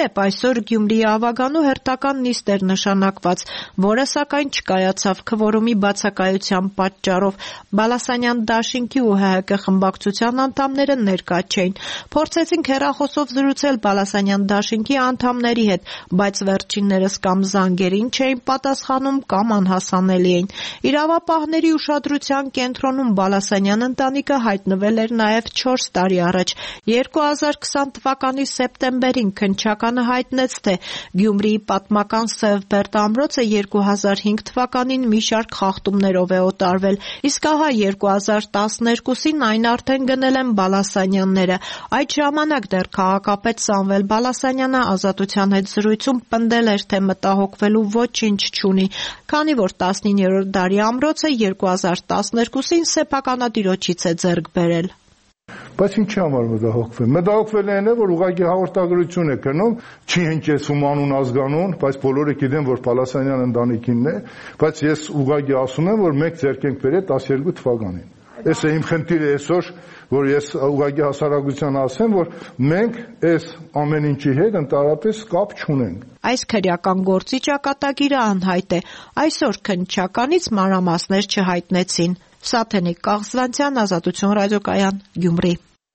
այսօր Գյումրիի Ավագանու հերթական նիստ էր նշանակված, որը սակայն չկայացավ քվորումի բացակայության պատճառով։ Բալասանյան դաշինքի ու ՀՀԿ խմբակցության անդամները ներկա չէին։ Փորձեցինք հեռախոսով զրուցել Բալասանյան դաշինքի անդամների հետ, բայց վերջիններս կամ զանգերին չէին պատասխանում կամ անհասանելի էին։ Իրավապահների ուշադրության կենտրոնում Բալասանյան ընտանիքը հայտնվել էր նաև 4 տարի առաջ։ 2020 թվականի սեպտեմբերին քննչականը հայտնեց, թե Գյումրիի պատմական Սևբերտ ամրոցը 2005 թվականին մի շարք խախտումներով է օտարվել, իսկ ահա 2012-ին այն արդեն գնել են Բալասանյանները։ Այդ ժամանակ դեռ քաղաքապետ Սամվել Բալասանյանը Ազատության հետ զրույցում պնդել էր, թե մտահոգվելու ոչինչ չունի, քանի որ 19-րդ դարի ամրոցը 2012-ին սեփականատիրոջից է ձեռք բերել։ Բայց ինչի համար մտահոգվել։ Մտահոգվել են, որ ուղղակի հաղորդագրություն է գնում, չի հնչեցում անուն ազգանուն, բայց բոլորը գիտեն, որ Բալասանյան ընտանիքինն է, բայց ես ուղղակի ասում եմ, որ մենք ձեռք ենք բերել 12 թվականին։ Այս է իմ խնդիրը այսօր, որ ես ուղղակի հասարակության ասեմ, որ մենք այս ամեն ինչի հետ ընդհանրապես կապ չունենք։ Այս քրեական գործի ճակատագիրը անհայտ է։ Այսօր քննչականից մանրամասներ չհայտնեցին։ Սաթենիկ Կաղզվանցյան, Ազատություն ռադիոկայան, Գյումրի։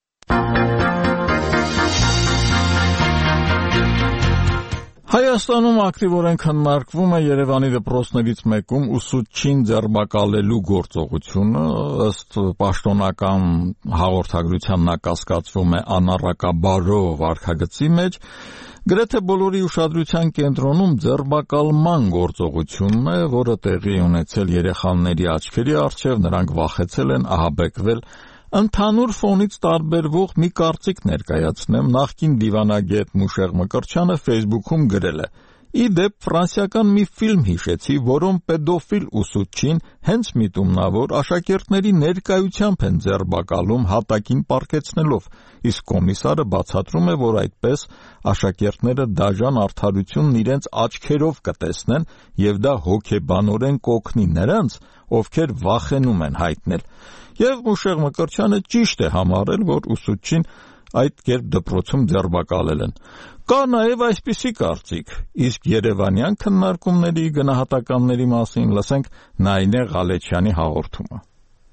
Հայաստանում ակտիվորեն քննարկվում է Երևանի դպրոցներից մեկում ուսուցչին ձերբակալելու գործողությունը, ըստ պաշտոնական հաղորդագրության նա կասկածվում է անառակաբարո վարքագծի մեջ, գրեթե բոլորի ուշադրության կենտրոնում ձերբակալման գործողությունն է, որը տեղի ունեցել երեխաների աչքերի առջև, նրանք վախեցել են, ահաբեկվել։ Ընդհանուր ֆոնից տարբերվող մի կարծիք ներկայացնեմ, նախկին դիվանագետ Մուշեղ Մկրտչյանը Facebook-ում գրել է. Ի դեպ ֆրանսիական մի ֆիլմ հիշեցի, որում պեդոֆիլ ուսուցչին հենց միտումնավոր աշակերտների ներկայությամբ են ձերբակալում հատակին պառկեցնելով, իսկ կոմիսարը բացատրում է, որ այդպես աշակերտները դաժան արդարությունն իրենց աչքերով կտեսնեն եւ դա հոգեբանորեն կօգնի նրանց, ովքեր վախենում են հայտնել։ Եվ Մուշեղ Մկրտչյանը ճիշտ է համարել, որ ուսուցչին այդ կերպ դպրոցում ձերբակալել են։ Կա նաև այսպիսի կարծիք, իսկ երևանյան քննարկումների գնահատականների մասին լսենք Նայինե Ղալեչյանի հաղորդումը։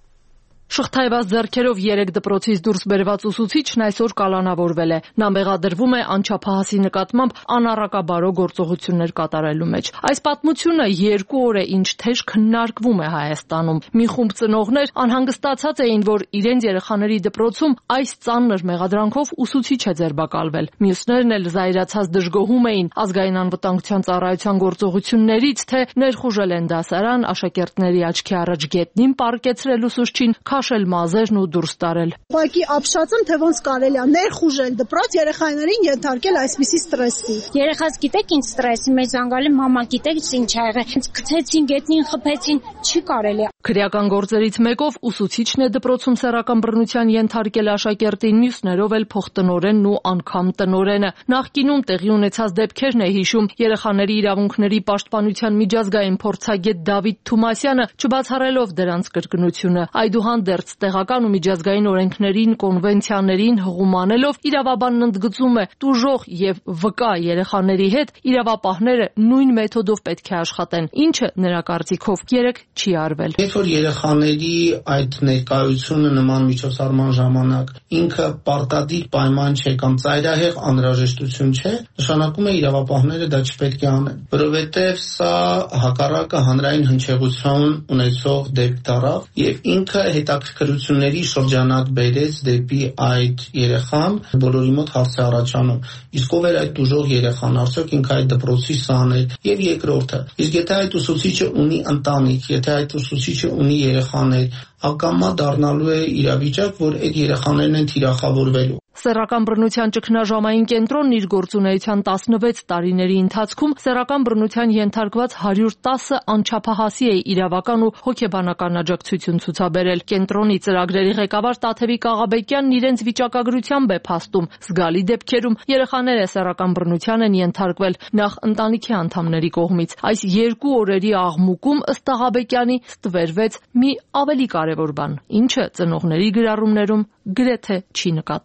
Շղթայված ձեռքերով 3 դպրոցից դուրս բերված ուսուցիչն այսօր կալանավորվել է։ Նա մեղադրվում է անչափահասի նկատմամբ անառակաբարո գործողություններ կատարելու մեջ։ Այս պատմությունը 2 օր է ինչ թեժ քննարկվում է Հայաստանում։ Մի խումբ ծնողներ անհանգստացած էին, որ իրենց երեխաների դպրոցում այս ծանր մեղադրանքով ուսուցիչ է ձերբակալվել։ Մյուսներն էլ զայրացած դժգոհում էին ազգային անվտանգության ծառայության գործողություններից, թե ներխուժել են դասարան, աշակերտների աչքի առաջ գետնին պառկեցրել ուսուցչին, քաշել մազերն ու դուրս տարել։ Ուղղակի ապշածում, թե ոնց կարելի է ներխուժել դպրոց երեխաներին ենթարկել այսպիսի ստրեսի։ Երեխաս գիտեք ինչ ստրեսի մեջ զանգալի մամա գիտեք ինչ ա եղել։ Գցեցին գետնին, խփեցին, չի կարելի։ Քրեական գործերից մեկով ուսուցիչն է դպրոցում սեռական բռնության ենթարկել աշակերտին, մյուսներով էլ փոխտնօրենն ու անգամ տնօրենը։ Նախկինում տեղի ունեցած դեպքերն է հիշում երեխաների իրավունքների պաշտպանության միջազգային փորձագետ Դավիթ Թումասյանը, չբացառելով դրանց կրկնությունը։ Այդուհանդերձ տեղական ու միջազգային օրենքներին, կոնվենցիաներին հղում անելով իրավաբանն ընդգծում է, տուժող եւ վկա երեխաների հետ իրավապահները նույն մեթոդով պետք է աշխատեն, ինչը նրա կարծիքով երեք չի արվել։ Որ երեխաների այդ ներկայությունը նման միջոցառման ժամանակ ինքը պարտադիր պայման չէ կամ ծայրահեղ անհրաժեշտություն չէ, նշանակում է իրավապահները դա չպետք է անեն, որովհետև սա հակառակը հանրային հնչեղություն ունեցող դեպք դառավ եւ ինքը հետաքրքրությունների շրջանակ բերեց դեպի այդ երեխան, բոլորի մոտ հարց է առաջանում, իսկ ով էր այդ դժող երեխան, արդյոք ինքը այդ դպրոցի սան էր, եւ երկրորդը, իսկ եթե այդ ուսուցիչը ունի ընտանիք, եթե այդ ուսուցիչը ունի երեխաներ, ակամա դառնալու է իրավիճակ, որ այդ երեխաներն են թիրախավորվելու։ Սեռական բռնության ճգնաժամային կենտրոնն իր գործունեության 16 տարիների ընթացքում սեռական բռնության ենթարկված 110 անչափահասի է իրավական ու հոգեբանական աջակցություն ցուցաբերել։ Կենտրոնի ծրագրերի ղեկավար Տաթևիկ Աղաբեկյանն իրենց վիճակագրությամբ է փաստում, զգալի դեպքերում երեխաները սեռական բռնության են ենթարկվել նախ ընտանիքի անդամների կողմից։ Այս 2 օրերի աղմուկում ըստ Աղաբեկյանի ստվերվեց մի ավելի կարևոր բան, ինչը ծնողների գրառումներում գրեթե չի նկատել։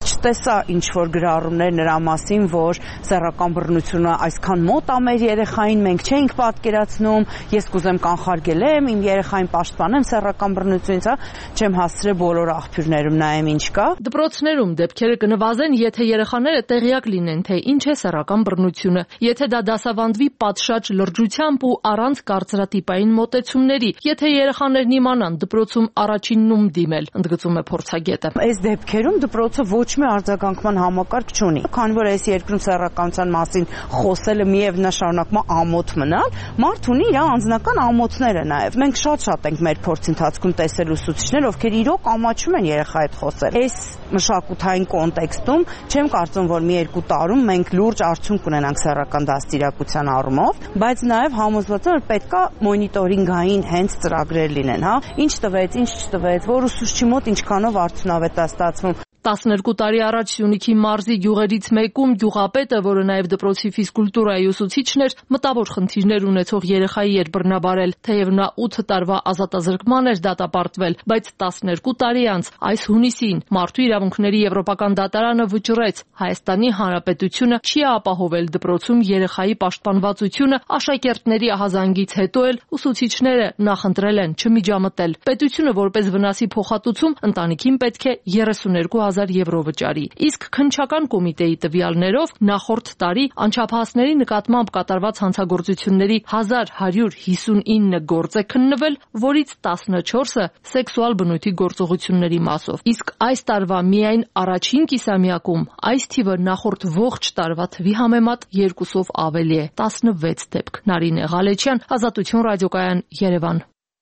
չտեսա ինչ որ գրառումներ նրա մասին, որ սեռական բռնությունը այսքան մոտ է մեր երեխային, մենք չէինք պատկերացնում, ես կուզեմ կանխարգել եմ, իմ երեխային պաշտպանեմ սեռական բռնությունից, չեմ հասցրել բոլոր աղբյուրներում նայեմ ինչ կա։ Դպրոցներում դեպքերը կնվազեն, եթե երեխաները տեղյակ լինեն, թե ինչ է սեռական բռնությունը, եթե դա դասավանդվի պատշաճ լրջությամբ ու առանց կարծրատիպային մոտեցումների, եթե երեխաներն իմանան դպրոցում առաջիննում դիմել, ընդգծում է փորձագետը։ Այս դեպքերում դպրոցը ոչ մի արձագանքման համակարգ չունի։ Քանի որ այս երկրում սեռականության մասին խոսելը միև նա շարունակում է ամոթ մնալ, մարդ ունի իր անձնական ամոթները նաև։ Մենք շատ ենք մեր փորձի ընթացքում տեսել ուսուցիչներ, ովքեր իրոք ամաչում են երեխայի հետ խոսել։ Այս մշակութային կոնտեքստում չեմ կարծում, որ մի երկու տարում մենք լուրջ արդյունք ունենանք սեռական դաստիարակության առումով, բայց նաև համոզված եմ, որ պետքա մոնիտորինգային հենց ծրագրեր լինեն, ինչ տվեց, ինչ չտվեց, որ ուսուցչի մոտ ինչքանով արդյունավետ է ստացվում։ 12 տարի առաջ Սյունիքի մարզի գյուղերից մեկում գյուղապետը, որը նաև դպրոցի ֆիզկուլտուրայի ուսուցիչն էր, մտավոր խնդիրներ ունեցող երեխայի էր բռնաբարել, թեև նա 8 տարվա ազատազրկման էր դատապարտվել, բայց 12 տարի անց այս հունիսին Մարդու իրավունքների եվրոպական դատարանը վճռեց Հայաստանի Հանրապետությունը չի ապահովել դպրոցում երեխայի պաշտպանվածությունը, աշակերտների ահազանգից հետո էլ ուսուցիչները նախընտրել են չմիջամտել։ Պետությունը որպես վնասի փոխհատուցում ընտանիքին պետք է 32,000 եվրո վճարի, իսկ քննչական կոմիտեի տվյալներով նախորդ տարի անչափահասների նկատմամբ կատարված հանցագործությունների 1159 գործ է քննվել, որից 14-ը սեքսուալ բնույթի գործողությունների մասով, իսկ այս տարվա միայն առաջին կիսամյակում այս թիվը նախորդ ողջ տարվա թվի համեմատ 2-ով ավելի է, 16 դեպք։ Նարինե Ղալեչյան, Ազատություն ռադիոկայան, Երևան։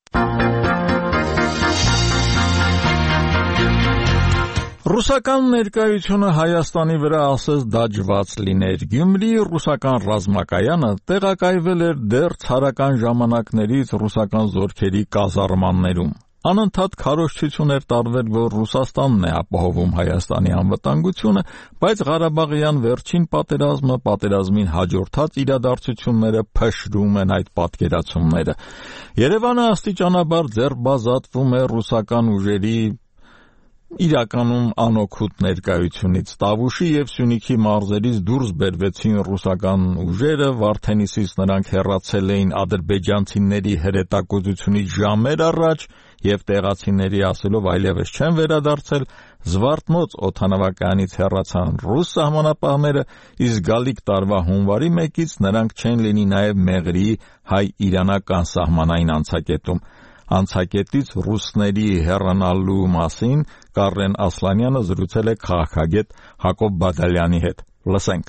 Ռուսական ներկայությունը Հայաստանի վրա ասես դաջված լիներ։ Գյումրիի ռուսական ռազմակայանը տեղակայվել էր դեռ ցարական ժամանակներից ռուսական զորքերի կազարմաններում։ Անընդհատ քարոզչություն էր տարվել, որ Ռուսաստանն է ապահովում Հայաստանի անվտանգությունը, բայց Ղարաբաղյան վերջին պատերազմը, պատերազմին հաջորդած իրադարձությունները փշրում են այդ պատկերացումները։ Երևանը աստիճանաբար ձեռբազատվում է ռուսական ուժերի իրականում անօգուտ ներկայությունից։ Տավուշի եւ Սյունիքի մարզերից դուրս բերվեցին ռուսական ուժերը, Վարդենիսից նրանք հեռացել էին ադրբեջանցիների հրետակոծությունից ժամեր առաջ եւ տեղացիների ասելով այլևս չեն վերադարձել, Զվարթնոց օդանավակայանից հեռացան ռուս սահմանապահները, իսկ գալիք տարվա հունվարի 1-ից նրանք չեն լինի նաեւ Մեղրիի հայ-իրանական սահմանային անցակետում։ Անցակետից ռուսների հեռանալու մասին Կարեն Ասլանյանը զրուցել է քաղաքագետ Հակոբ Բադալյանի հետ։ Լսենք։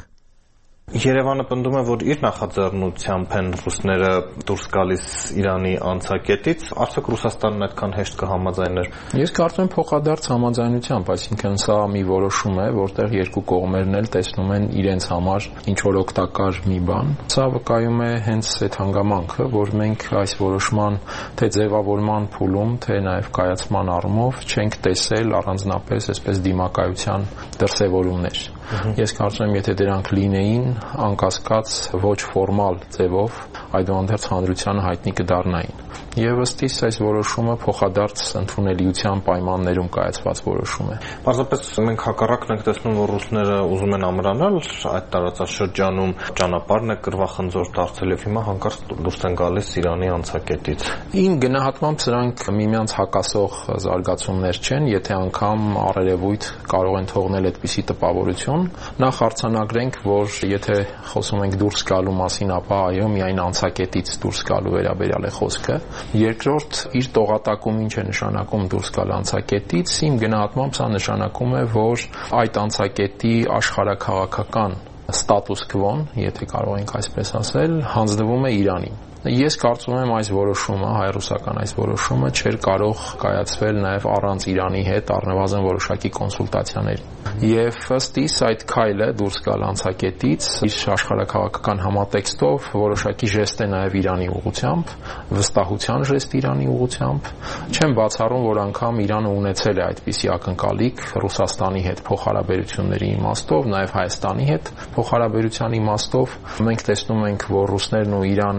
Երևանը պնդում է, որ իր նախաձեռնությամբ են ռուսները դուրս գալիս Իրանի անցակետից, արդյոք Ռուսաստանն այդքան հեշտ կհամաձայներ։ Ես կարծում եմ փոխադարձ համաձայնությամբ, այսինքն սա մի որոշում է, որտեղ երկու կողմերն էլ տեսնում են իրենց համար ինչ որ օգտակար մի բան։ Սա վկայում է հենց այդ հանգամանքը, որ մենք այս որոշման թե ձևավորման փուլում, թե նաև կայացման առումով չենք տեսել առանձնապես այսպես դիմակայության դրսևորումներ։ Ես կարծում եմ, եթե դրանք լինեին, անկասկած ոչ ֆորմալ ձևով այդուհանդերձ հանրությանը հայտնի կդառնային։ Եվ ըստ իս այս որոշումը փոխադարձ ընդունելիության պայմաններում կայացված որոշում է։ Պարզապես մենք հակառակն ենք տեսնում, որ ռուսները ուզում են ամրանալ այդ տարածաշրջանում, ճանապարհն է կռվախնձոր դարձել եւ հիմա հանկարծ դուրս են գալիս Իրանի անցակետից։ Իմ գնահատմամբ սրանք միմյանց հակասող զարգացումներ չեն, եթե անգամ առերևույթ կարող են թողնել այդպիսի տպավորություն։ Նախ արձանագրենք, որ եթե խոսում ենք դուրս գալու մասին, ապա այո, միայն անցակետից դուրս գալու վերաբերյալ է խոսքը։ Երկրորդ, իր տողատակում ինչ է նշանակում դուրս գալ անցակետից, իմ գնահատմամբ սա նշանակում է, որ այդ անցակետի աշխարհաքաղաքական ստատուս քվոն, եթե կարող ենք այսպես ասել, հանձնվում է Իրանին։ Ես կարծում եմ այս որոշումը, հայ-ռուսական այս որոշումը չէր կարող կայացվել նաև առանց Իրանի հետ առնվազն որոշակի կոնսուլտացիաների։ Եվ ըստ իս այդ քայլը դուրս գալ անցակետից իր աշխարհաքաղաքական համատեքստով որոշակի ժեստ է նաև Իրանի ուղղությամբ, վստահության ժեստ Իրանի ուղղությամբ։ Չեմ բացառում, որ անգամ Իրանը ունեցել է այդպիսի ակնկալիք Ռուսաստանի հետ փոխհարաբերությունների իմաստով, նաև Հայաստանի հետ փոխհարաբերության իմաստով։ Մենք տեսնում ենք, որ ռուսներն ու Իրանը փորձում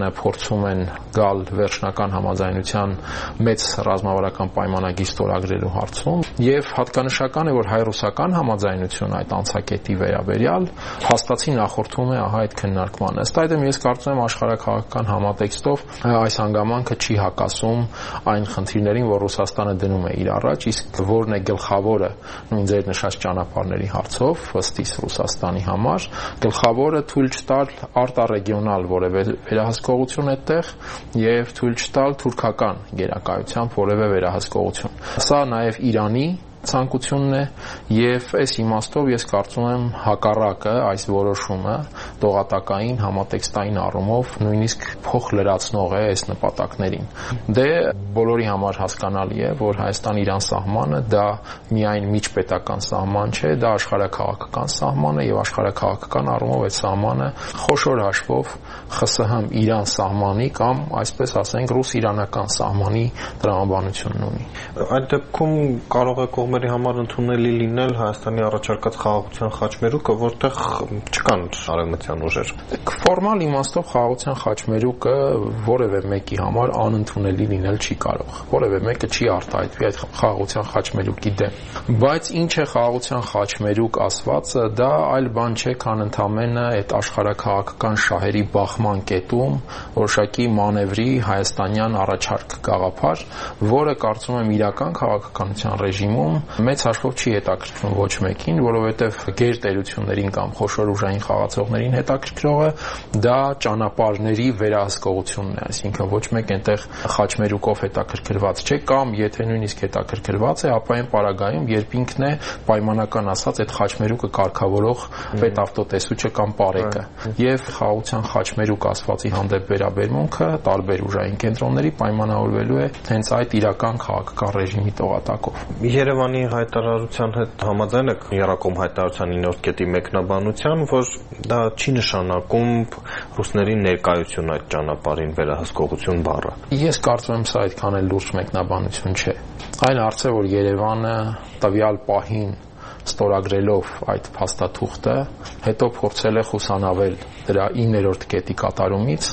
փորձում են գալ վերջնական համաձայնության մեծ ռազմավարական պայմանագիր ստորագրելու հարցում, եւ հատկանշական է, որ հայ-ռուսական համաձայնությունը այդ անցակետի վերաբերյալ փաստացի նախորդում է այդ քննարկմանը։ Ըստ այդմ ես կարծում եմ աշխարհաքաղաքական համատեքստով այս հանգամանքը չի հակասում այն խնդիրներին, որ Ռուսաստանը դնում է իր առաջ, իսկ որն է գլխավորը նույն ձեր նշած ճանապարհների հարցով ըստիս Ռուսաստանի համար, գլխավորը թույլ չտալ արտառեգիոնալ որևէ վերահսկողություն այդտեղ եւ թույլ չտալ թուրքական գերակայությամբ որևէ վերահսկողություն։ Սա նաեւ Իրանի ցանկությունն է եւ այս իմաստով ես կարծում եմ հակառակը այս որոշումը տողատակային համատեքստային առումով նույնիսկ փոխլրացնող է այս նպատակներին։ Դե բոլորի համար հասկանալի է, որ Հայաստան-Իրան սահմանը դա միայն միջպետական սահման չէ, դա աշխարհաքաղաքական սահման է եւ աշխարհաքաղաքական առումով այդ սահմանը խոշոր հաշվով ԽՍՀՄ-Իրան սահմանի կամ այսպես ասենք ռուս-իրանական սահմանի տրամաբանությունն ունի։ Այդ դեպքում կարող է կողմերի համար ընդունելի լինել Հայաստանի առաջարկած խաղաղության խաչմերուկը, որտեղ չկան արևմտյան ուժեր։ Ֆորմալ իմաստով խաղաղության խաչմերուկը որևէ մեկի համար անընդունելի լինել չի կարող։ Որևէ մեկը չի արտահայտվի այդ խաղաղության խաչմերուկի դեմ։ Բայց ինչ է խաղաղության խաչմերուկ ասվածը, դա այլ բան չէ, քան ընդամենը այդ աշխարհաքաղաքական շահերի բախման կետում որոշակի մանևրի հայաստանյան առաջարկ գաղափար, որը կարծում եմ իրական քաղաքականության ռեժիմում մեծ հաշվով չի հետաքրքրում ոչ մեկին, որովհետև գերտերություններին կամ խոշոր ուժային խաղացողներին հետաքրքրող է դա ճանապարհների վերահսկողությունն է, այսինքն ոչ մեկ այնտեղ խաչմերուկով հետաքրքրված չէ կամ եթե նույնիսկ հետաքրքրված է, ապա այն պարագայում երբ ինքն է պայմանական ասած այդ խաչմերուկը կարգավորող պետավտոտեսուչը կամ պարեկը եւ խաղաղության խաչմերուկ ասվածի հանդեպ վերաբերմունքը տարբեր ուժային կենտրոնների պայմանավորվելու է հենց այդ իրական քաղաքական ռեժիմի տողատակով։ Երևանի հայտարարության հետ համաձայն եք Երակոմ հայտարարության 9-րդ կետի մեկնաբանության, որ դա չի նշանակում ռուսների ներկայություն այդ ճանապարհին վերահսկողություն բառը։ Ես կարծում եմ սա այդքան էլ լուրջ մեկնաբանություն չէ։ Այն հարց է, որ Երևանը տվյալ պահին ստորագրելով այդ փաստաթուղթը, հետո փորձել է խուսանավել դրա 9-րդ կետի կատարումից։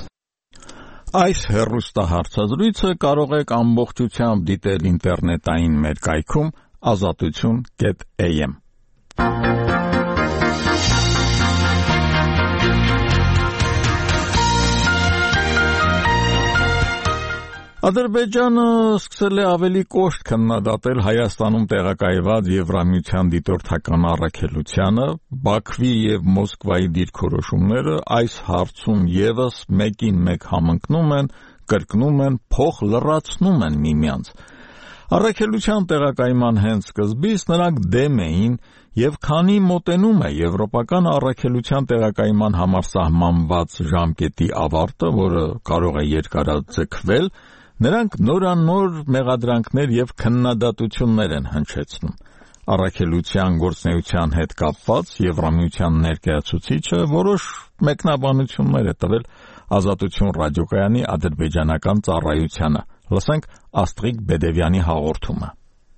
Այս հեռուստահարցազրույցը կարող եք ամբողջությամբ դիտել ինտերնետային մեր կայքում azatutun.am։ Ադրբեջանը սկսել է ավելի կոշտ քննադատել Հայաստանում տեղակայված Եվրամիության դիտորդական առաքելությանը, Բաքվի եւ Մոսկվայի դիրքորոշումները այս հարցում եւս մեկին մեկ համընկնում են, կրկնում են, փոխ լրացնում են միմյանց։ Առաքելության տեղակայման հենց սկզբից նրանք դեմ էին եւ քանի մոտենում է եվրոպական առաքելության տեղակայման համար սահմանված ժամկետի ավարտը, որը կարող է երկարաձգվել, նրանք նորանոր մեղադրանքներ եւ քննադատություններ են հնչեցնում։ Առաքելության գործունեության հետ կապված Եվրամիության ներկայացուցիչը որոշ մեկնաբանություններ է տվել Ազատություն ռադիոկայանի ադրբեջանական ծառայությանը։ Լսենք Աստրիկ Բեդևյանի հաղորդումը։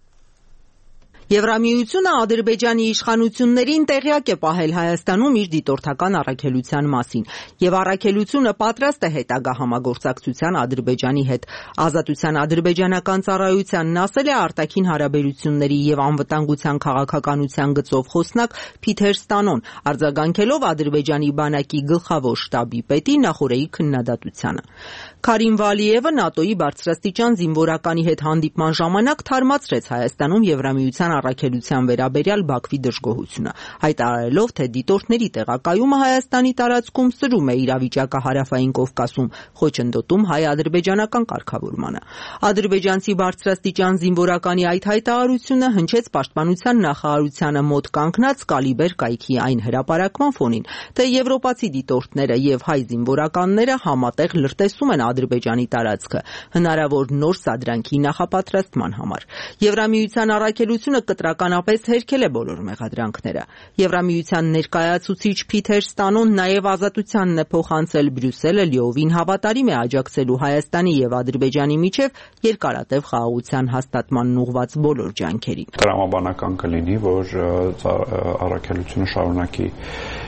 Եվրամիությունը Ադրբեջանի իշխանություններին տեղյակ է պահել Հայաստանում իր դիտորդական առաքելության մասին, եւ առաքելությունը պատրաստ է հետագա համագործակցության Ադրբեջանի հետ։ Ազատության ադրբեջանական ծառայությանն ասել է արտաքին հարաբերությունների եւ անվտանգության քաղաքականության գծով խոսնակ Փիթեր Ստանոն, արձագանքելով Ադրբեջանի բանակի գլխավոր շտաբի պետի Նախորեի քննադատությանը։ Քարիմ Վալիևը ՆԱՏՕ-ի բարձրաստիճան զինվորականի հետ հանդիպման ժամանակ թարմացրեց Հայաստանում Եվրամիության առաքելության վերաբերյալ Բաքվի դժգոհությունը, հայտարարելով, թե դիտորդների տեղակայումը Հայաստանի տարածքում սրում է իրավիճակը Հարավային Կովկասում, խոչընդոտում հայ-ադրբեջանական կարգավորմանը։ Ադրբեջանցի բարձրաստիճան զինվորականի այդ հայտարարությունը հնչեց Պաշտպանության նախարարությանը մոտ կանգնած Կալիբեր կայքի այն հրապարակման ֆոնին, թե եվրոպացի դիտորդները եւ հայ զինվորականները համատեղ լրտեսում են Ադրբեջանի տարածքը հնարավոր նոր սադրանքի նախապատրաստման համար։ Եվրամիության առաքելությունը կտրականապես հերքել է բոլոր մեղադրանքները։ Եվրամիության ներկայացուցիչ Փիթեր Ստանոն նաև Ազատությանն է փոխանցել Բրյուսելը լիովին հավատարիմ է աջակցելու Հայաստանի եւ Ադրբեջանի միջև երկարատև խաղաղության հաստատմանն ուղղված բոլոր ջանքերին։ Տրամաբանական կլինի, որ առաքելությունը շարունակի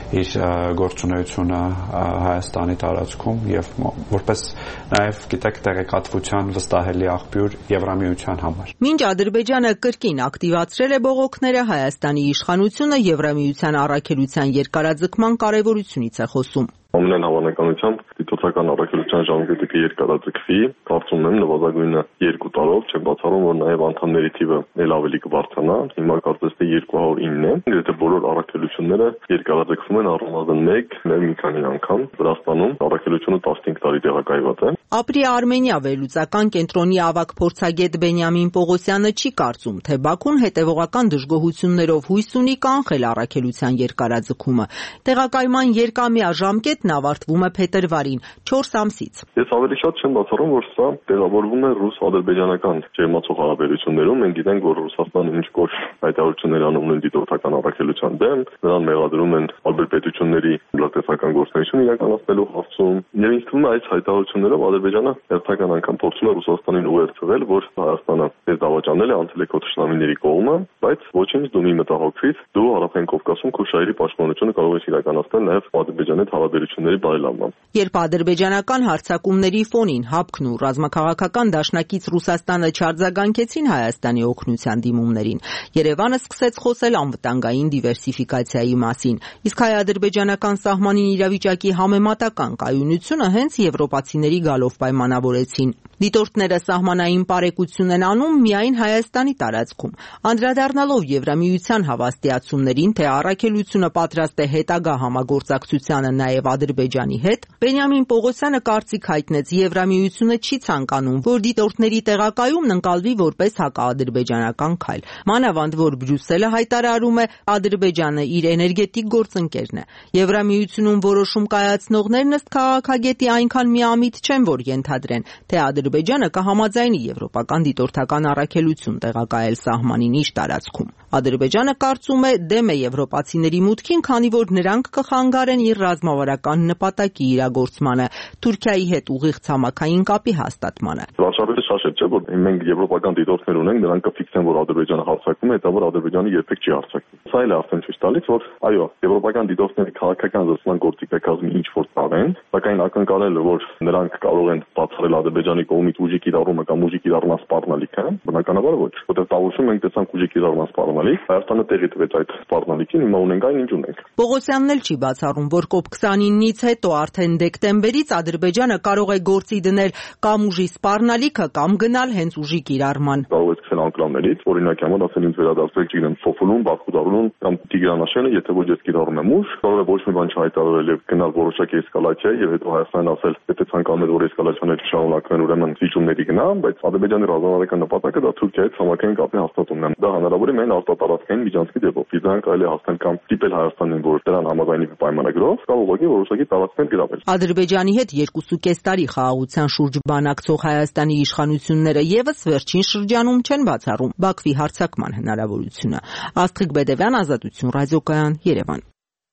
իր գործունեությունը Հայաստանի տարածքում եւ որպես նաեւ գիտեք տեղեկատվության վստահելի աղբյուր Եվրամիության համար։ Մինչ Ադրբեջանը կրկին ակտիվացրել է բողոքները, Հայաստանի իշխանությունը Եվրամիության առաքելության երկարաձգման կարևորությունից է խոսում։ Ամենայն հավանականությամբ դիտորդական առաքելության ժամկետը երկարաձգվի, կարծում եմ նվազագույնը 2 տարով, չեմ բացառում, որ նաև անդամների թիվը ել ավելի կբարձրանա, հիմա կարծես թե 209 է, եթե բոլոր առաքելությունները երկարաձգվում են առնվազն 1, նաև մի քանի անգամ, Վրաստանում առաքելությունը 15 տարի տեղակայված է։ Ապրի Արմենիա վերլուծական կենտրոնի ավագ փորձագետ Բենյամին Պողոսյանը չի կարծում, թե Բաքուն հետևողական դժգոհություններով հույս ունի կանխել առաքելության երկարաձգումը։ Տեղակայման երկամյա ժամկետն ավարտվում է փետրվարին 4 ամսից։ Ես ավելի շատ չեմ բացառում, որ սա տեղավորվում է ռուս-ադրբեջանական ջերմացող հարաբերություններում։ Մենք գիտենք, որ Ռուսաստանը ինչ կոշտ հայտարարություններ անում են դիտորդական առաքելության դեմ, նրան մեղադրում են ալբերտությունների լրտեսական գործունեություն իրականացնելու հարցում։ Եվ ինձ թվում է այս հայտարարություններով Ադրբեջանը հերթական անգամ փորձում է Ռուսաստանին ուղերձվել, որ Հայաստանը դեր դավաճանել է, անցել է քո թշնամիների կողմը, բայց ոչինչ դու մի մտահոգվիր, դու Հարավային Կովկասում քո շահերի պաշտպանությունը կարող ես իրականացնել նաև Ադրբեջանի հետ հարաբերությունների բարելավմամբ։ Երբ ադրբեջանական հարձակումների ֆոնին ՀԱՊԿ-ն ու ռազմաքաղաքական դաշնակից Ռուսաստանը չարձագանքեցին Հայաստանի օգնության դիմումներին, Երևանը սկսեց խոսել անվտանգային դիվերսիֆիկացիայի մասին, իսկ հայ-ադրբեջանական սահմանին իրավիճակի համեմատական կայունությունը հենց եվրոպացիների գալով պայմանավորեցին։ Դիտորդները սահմանային պարեկություն են անում միայն Հայաստանի տարածքում, անդրադառնալով Եվրամիության հավաստիացումներին, թե առաքելությունը պատրաստ է հետագա համագործակցությանը նաև Ադրբեջանի հետ, Բենյամին Պողոսյանը կարծիք հայտնեց, Եվրամիությունը չի ցանկանում, որ դիտորդների տեղակայումն ընկալվի որպես հակաադրբեջանական քայլ։ Մանավանդ որ Բրյուսելը հայտարարում է, Ադրբեջանը իր էներգետիկ գործընկերն է։ Եվրամիությունում որոշում կայացնողներն ըստ քաղաքագետի այնքան միամիտ չեն, որ ենթադրեն, թե Ադրբեջանը կհամաձայնի եվրոպական դիտորդական առաքելություն տեղակայել սահմանին իր տարածքում։ Ադրբեջանը կարծում է դեմ է եվրոպացիների մուտքին, քանի որ նրանք կխանգարեն իր ռազմավարական նպատակի իրագործմանը, Թուրքիայի հետ ուղիղ ցամաքային կապի հաստատմանը։ Վարշավելը շաշետ չէ, որ մենք եվրոպական դիտորդներ ունենք, նրանք կֆիքսեն, որ Ադրբեջանը հարձակվում է, հետո որ Ադրբեջանը երբեք չի հարձակվում։ Սա էլ է արդեն ցույց տալիս, որ այո, եվրոպական դիտորդների քաղաքական զսպման գործիքակազմի ինչ որ տաղեն, սակայն ակնկալելը, որ նրանք կարող են բացառել Ադրբեջանի կողմից ուժի կիրառումը կամ ուժի կիրառման սպառնալիքը, բնականաբար ոչ, որտեղ տավուշում մենք տեսանք ուժի կիրառման սպառնալիք, Հայաստանը տեղի տվեց այդ սպառնալիքին, հիմա ունենք այն ինչ ունենք։ Պողոսյանն էլ չի բացառում, որ COP29-ից հետո արդեն դեկտեմբերից Ադրբեջանը կարող է գործի դնել կամ ուժի սպառնալիքը կամ գնալ հենց ուժի կիրառման։ Կարող է սկսել անկլավներից, օրինակ համար ասել ինձ վերադարձել չգիտեմ Սոֆուլուն, Բաքուդարուն կամ Տիգրանաշենը, եթե ոչ ես կիրառում եմ ուժ, կարող է ոչ մի բան չհայտարարել եւ գնալ որոշակի էսկալացիա եւ հետո Հայաստանն ասել, եթե ցանկանում եք որ էսկալացիաները շարունակվեն, ուրեմն վիճումների գնամ, բայց Ադրբեջանի ռազմավարական նպատակը դա Թուրքիայի ցամաքային կապի հաստատումն է։ Դա հնարավոր է միայն արտատարածքային միջանցքի դեպքում։ Իդրան կարելի է հասնել կամ դիպել Հայաստանին, որ դրան համաձայնի պայմանագրով, կամ ուղղակի որոշակի տարածքներ գրավել։ Ադրբեջանի հետ 2.5 տարի խաղաղության շուրջ բանակցող Հայաստանի իշխանությունները եւս վերջին շրջանում չեն բացառում Բաքվի հարձակման հնարավորությունը։ Աստղիկ Բեդևյան, Ազատություն ռադիոկայան, Երևան։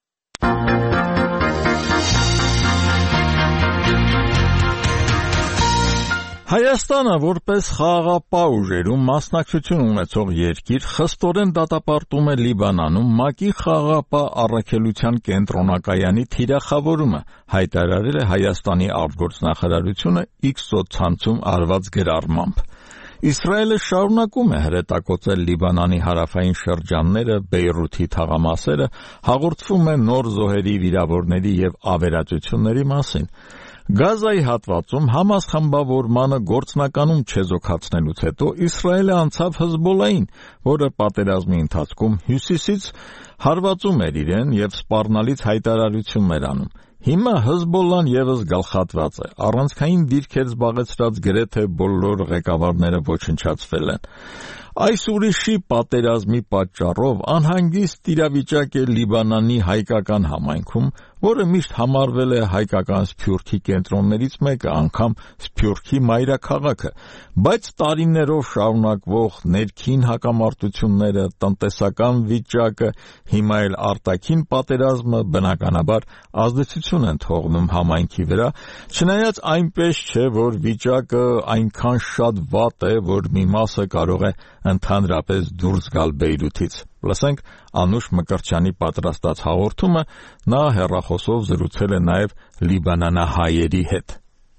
Հայաստանը որպես խաղաղապահ ուժերում մասնակցություն ունեցող երկիր խստորեն դատապարտում է Լիբանանում ՄԱԿ-ի խաղաղապահ առաքելության կենտրոնակայանի թիրախավորումը, հայտարարել է Հայաստանի արտգործնախարարությունը X սոցցանցում արված գրառմամբ։ Իսրայելը շարունակում է հրետակոծել Լիբանանի հարավային շրջանները, Բեյրութի թաղամասերը, հաղորդվում է նոր զոհերի, վիրավորների եւ ավերածությունների մասին։ Գազայի հատվածում Համաս խմբավորմանը գործնականում չեզոքացնելուց հետո Իսրայելը անցավ Հեզբոլլային, որը պատերազմի ընթացքում հյուսիսից հարվածում էր իրեն եւ սպառնալից հայտարարություններ անում։ Հիմա Հեզբոլլան եւս գլխատված է, առանցքային դիրքեր զբաղեցրած գրեթե բոլոր ղեկավարները ոչնչացվել են։ Այս ուրիշի պատերազմի պատճառով անհանգիստ իրավիճակ է Լիբանանի հայկական համայնքում, որը միշտ համարվել է հայկական սփյուռքի կենտրոններից մեկը, անգամ Սփյուռքի մայրաքաղաքը, բայց տարիներով շարունակվող ներքին հակամարտությունները, տնտեսական վիճակը, հիմա էլ արտաքին պատերազմը բնականաբար ազդեցություն են թողնում համայնքի վրա, չնայած այնպես չէ, որ վիճակը այնքան շատ վատ է, որ մի մասը կարող է ընդհանրապես դուրս գալ Բեյրութից։ Լսենք Անուշ Մկրտչյանի պատրաստած հաղորդումը, նա հեռախոսով զրուցել է նաև լիբանանահայերի հետ։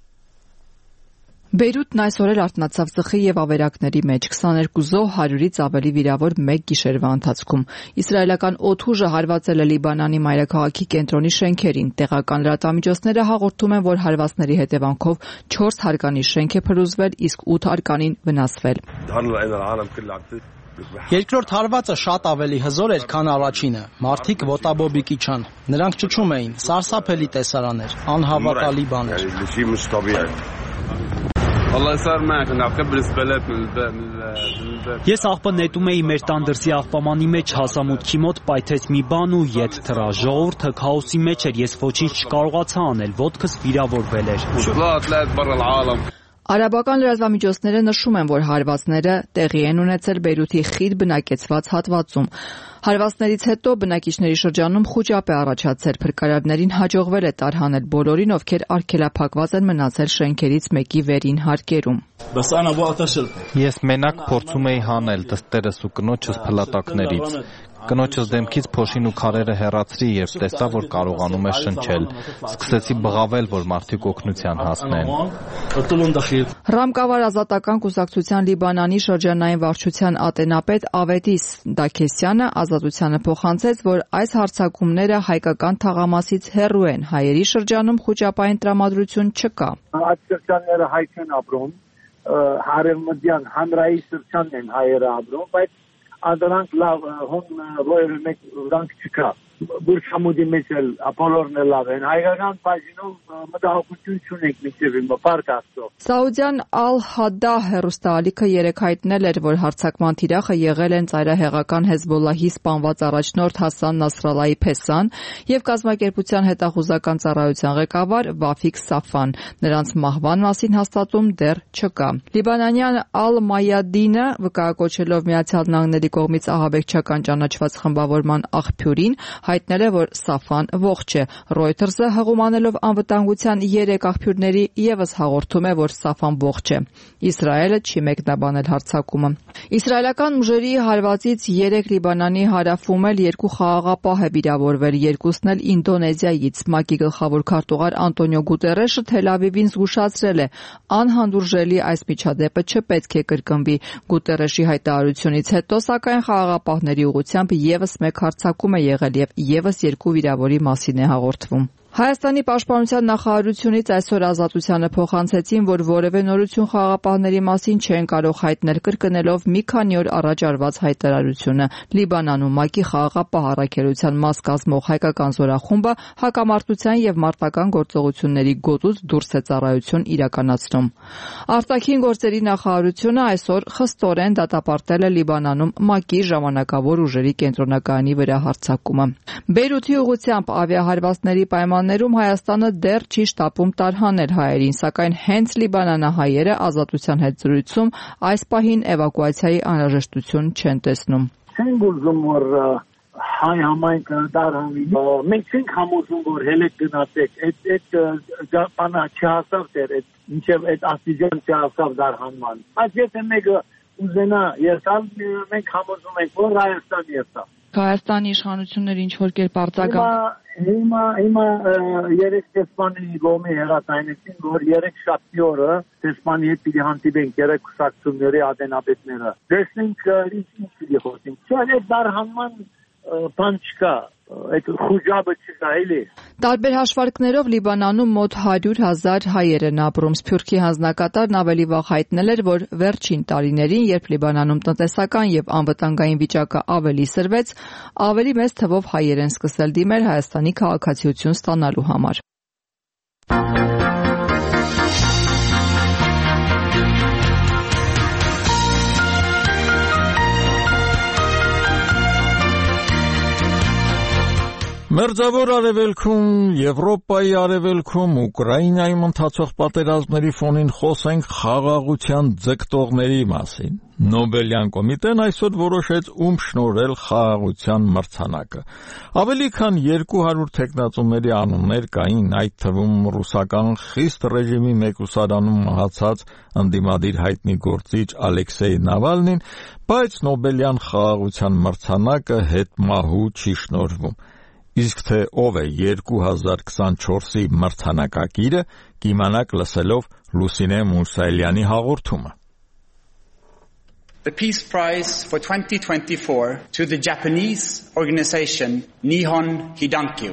Բեյրութն այսօր էլ արթնացավ ծխի եւ ավերակների մեջ 22 զոհ 100-ից ավելի վիրավոր մեկ գիշերվա ընթացքում։ Իսրայելական օդուժը հարվածել է Լիբանանի մայրաքաղաքի կենտրոնի շենքերին։ Տեղական լրատվամիջոցները հաղորդում են, որ հարվածների հետևանքով 4 հարկանիշ շենք է փլուզվել, իսկ 8 հարկանին վնասվել։ Երկրորդ հարվածը շատ ավելի հզոր էր, քան առաջինը։ Մարդիկ ոտաբոբիկի չան։ Նրանք ճչում էին, սարսափելի տեսարան էր, անհավատալի բան էր։ Ես աղբը նետում էի մեր տան դրսի աղբամանի մեջ հասամուտքի մոտ պայթեց մի բան ու ետ թռա։ Ժողովուրդը քաոսի մեջ էր, ես ոչինչ չկարողացա անել, ոտքս վիրավորվել էր։ Արաբական լրատվամիջոցները նշում են, որ հարվածները տեղի են ունեցել Բեյրութի խիտ բնակեցված հատվածում։ Հարվածներից հետո բնակիչների շրջանում խուճապ է առաջացել, փրկարարներին հաջողվել է տարհանել բոլորին, ովքեր արգելափակված են մնացել շենքերից մեկի վերին հարկերում։ Ես մենակ փորձում էի հանել դստերս ու կնոջս փլատակներից։ Կնոջս դեմքից փոշին ու քարերը հեռացրի, երբ տեսա, որ կարողանում է շնչել։ Սկսեցի բղավել, որ մարդիկ օգնության հասնեն։ Ռամկավար ազատական կուսակցության Լիբանանի շրջանային վարչության ատենապետ Ավետիս Դաքեսյանը ազատությանը փոխանցեց, որ այս հարձակումները հայկական թաղամասից հեռու են, հայերի շրջանում խուճապային տրամադրություն չկա։ Այդ շրջանները հայ չեն ապրում, հարևմտյան հանրային շրջանն են հայերը ապրում, բայց Անդրանք լավ հոն որևէ մեկ վրանք չկա։ Բուրշամուդի մեջ էլ բոլորն էլ լավ են։ Հայկական բաժինում մտահոգություն չունենք մինչև հիմա парք աստծո։ Սաուդյան Ալ-Հադա հեռուստաալիքը երեկ հայտնել էր, որ հարձակման թիրախը եղել են ծայրահեղական Հեզբոլլահի սպանված առաջնորդ Հասան Նասրալլահի Փեսան եւ կազմակերպության հետախուզական ծառայության ղեկավար Վաֆիկ Սաֆան։ Նրանց մահվան մասին հաստատում դեռ չկա։ Լիբանանյան Ալ-Մայադինը վկայակոչելով Միացյալ Նահանգների կողմից ահաբեկչական ճանաչված խմբավորման աղբյուրին հայտնել է, որ Սաֆան ողջ է։ Reuters-ը հղումանելով անվտանգության 3 աղբյուրների եւս հաղորդում է, որ Սաֆան ողջ է։ Իսրայելը չի մեկնաբանել հարձակումը։ Իսրայելական ուժերի հարվածից 3 Լիբանանի հարավում էլ 2 խաղաղապահ է վիրավորվել, երկուսն էլ Ինդոնեզիայից։ ՄԱԿ-ի գլխավոր քարտուղար Անտոնիո Գուտերեշը Թել Ավիվին զգուշացրել է, անհանդուրժելի այս միջադեպը չպետք է կրկնվի։ Գուտերեշի հայտարարությունից հետո, սակայն խաղաղապահների ուղղությամբ եւս մեկ հարձակում է եղել եւ եւս 2 վիրավորի մասին է հաղորդվում։ Հայաստանի պաշտպանության նախարարությունից այսօր ազատությանը փոխանցեցին, որ որևէ նորություն խաղաղապահների մասին չեն կարող հայտնել, կրկնելով մի քանի օր առաջ արված հայտարարությունը։ Լիբանանում ՄԱԿ-ի խաղաղապահ առաքելության մաս կազմող հայկական զորախումբը հակամարտության եւ մարտական գործողությունների գոտուց դուրս է ծառայություն իրականացնում։ Արտաքին գործերի նախարարությունը այսօր խստորեն դատապարտել է Լիբանանում ՄԱԿ-ի ժամանակավոր ուժերի կենտրոնակայանի վրա հարձակումը։ Բեյրութի ուղղությամբ ավիահարվածների պայմաններում Հայաստանը դեռ չի շտապում տարհանել հայերին, սակայն հենց լիբանանահայերը ազատության հետ զրույցում այս պահին էվակուացիայի անհրաժեշտություն չեն տեսնում։ Չենք ուզում, որ հայ համայնքը տարհանի։ Մենք չենք համոզում, որ հելեք գնացեք, այդ բանը չհասավ դեռ, մինչև այդ աստիճան չհասավ դարհանման։ Բայց եթե մեկը ուզենա եսալ, մենք համոզում ենք, որ Հայաստան եսա։ Հայաստանի իշխանությունները ինչ որ կերպ արձագանք Հիմա երեք տեսպանի գոմի հերացայնեցին, որ 3 շաբթի օրը տեսպանի հետ պիտի հանդիպենք 3 կուսակցությունների ատենապետները։ Տեսնենք ինչ պիտի խոսենք։ Չէ, այդ դարհանման բան չկա, այդ խուժաբը չկա էլի։ Տարբեր հաշվարկներով Լիբանանում մոտ 100,000 հայեր են ապրում։ Սփյուռքի հանձնակատարն ավելի վաղ հայտնել էր, որ վերջին տարիներին, երբ Լիբանանում տնտեսական եւ անվտանգային վիճակը ավելի սրվեց, ավելի մեծ թվով հայեր են սկսել դիմել Հայաստանի քաղաքացիություն ստանալու համար։ Մերձավոր Արևելքում, Եվրոպայի արևելքում, Ուկրաինայում ընթացող պատերազմների ֆոնին խոսենք խաղաղության ձգտողների մասին։ Նոբելյան կոմիտեն այսօր որոշեց ում շնորհել խաղաղության մրցանակը։ Ավելի քան 200 թեկնածուների անուններ կային, այդ թվում ռուսական խիստ ռեժիմի մեկուսարանում մահացած ընդդիմադիր հայտնի գործիչ Ալեքսեյ Նավալնին, բայց Նոբելյան խաղաղության մրցանակը հետմահու չի շնորհվում։ Իսկ թե ով է 2024-ի մրցանակակիրը, կիմանաք լսելով Լուսինե Մուսայելյանի հաղորդումը։ The Peace Prize for 2024 to the Japanese organization Nihon Hidankyu.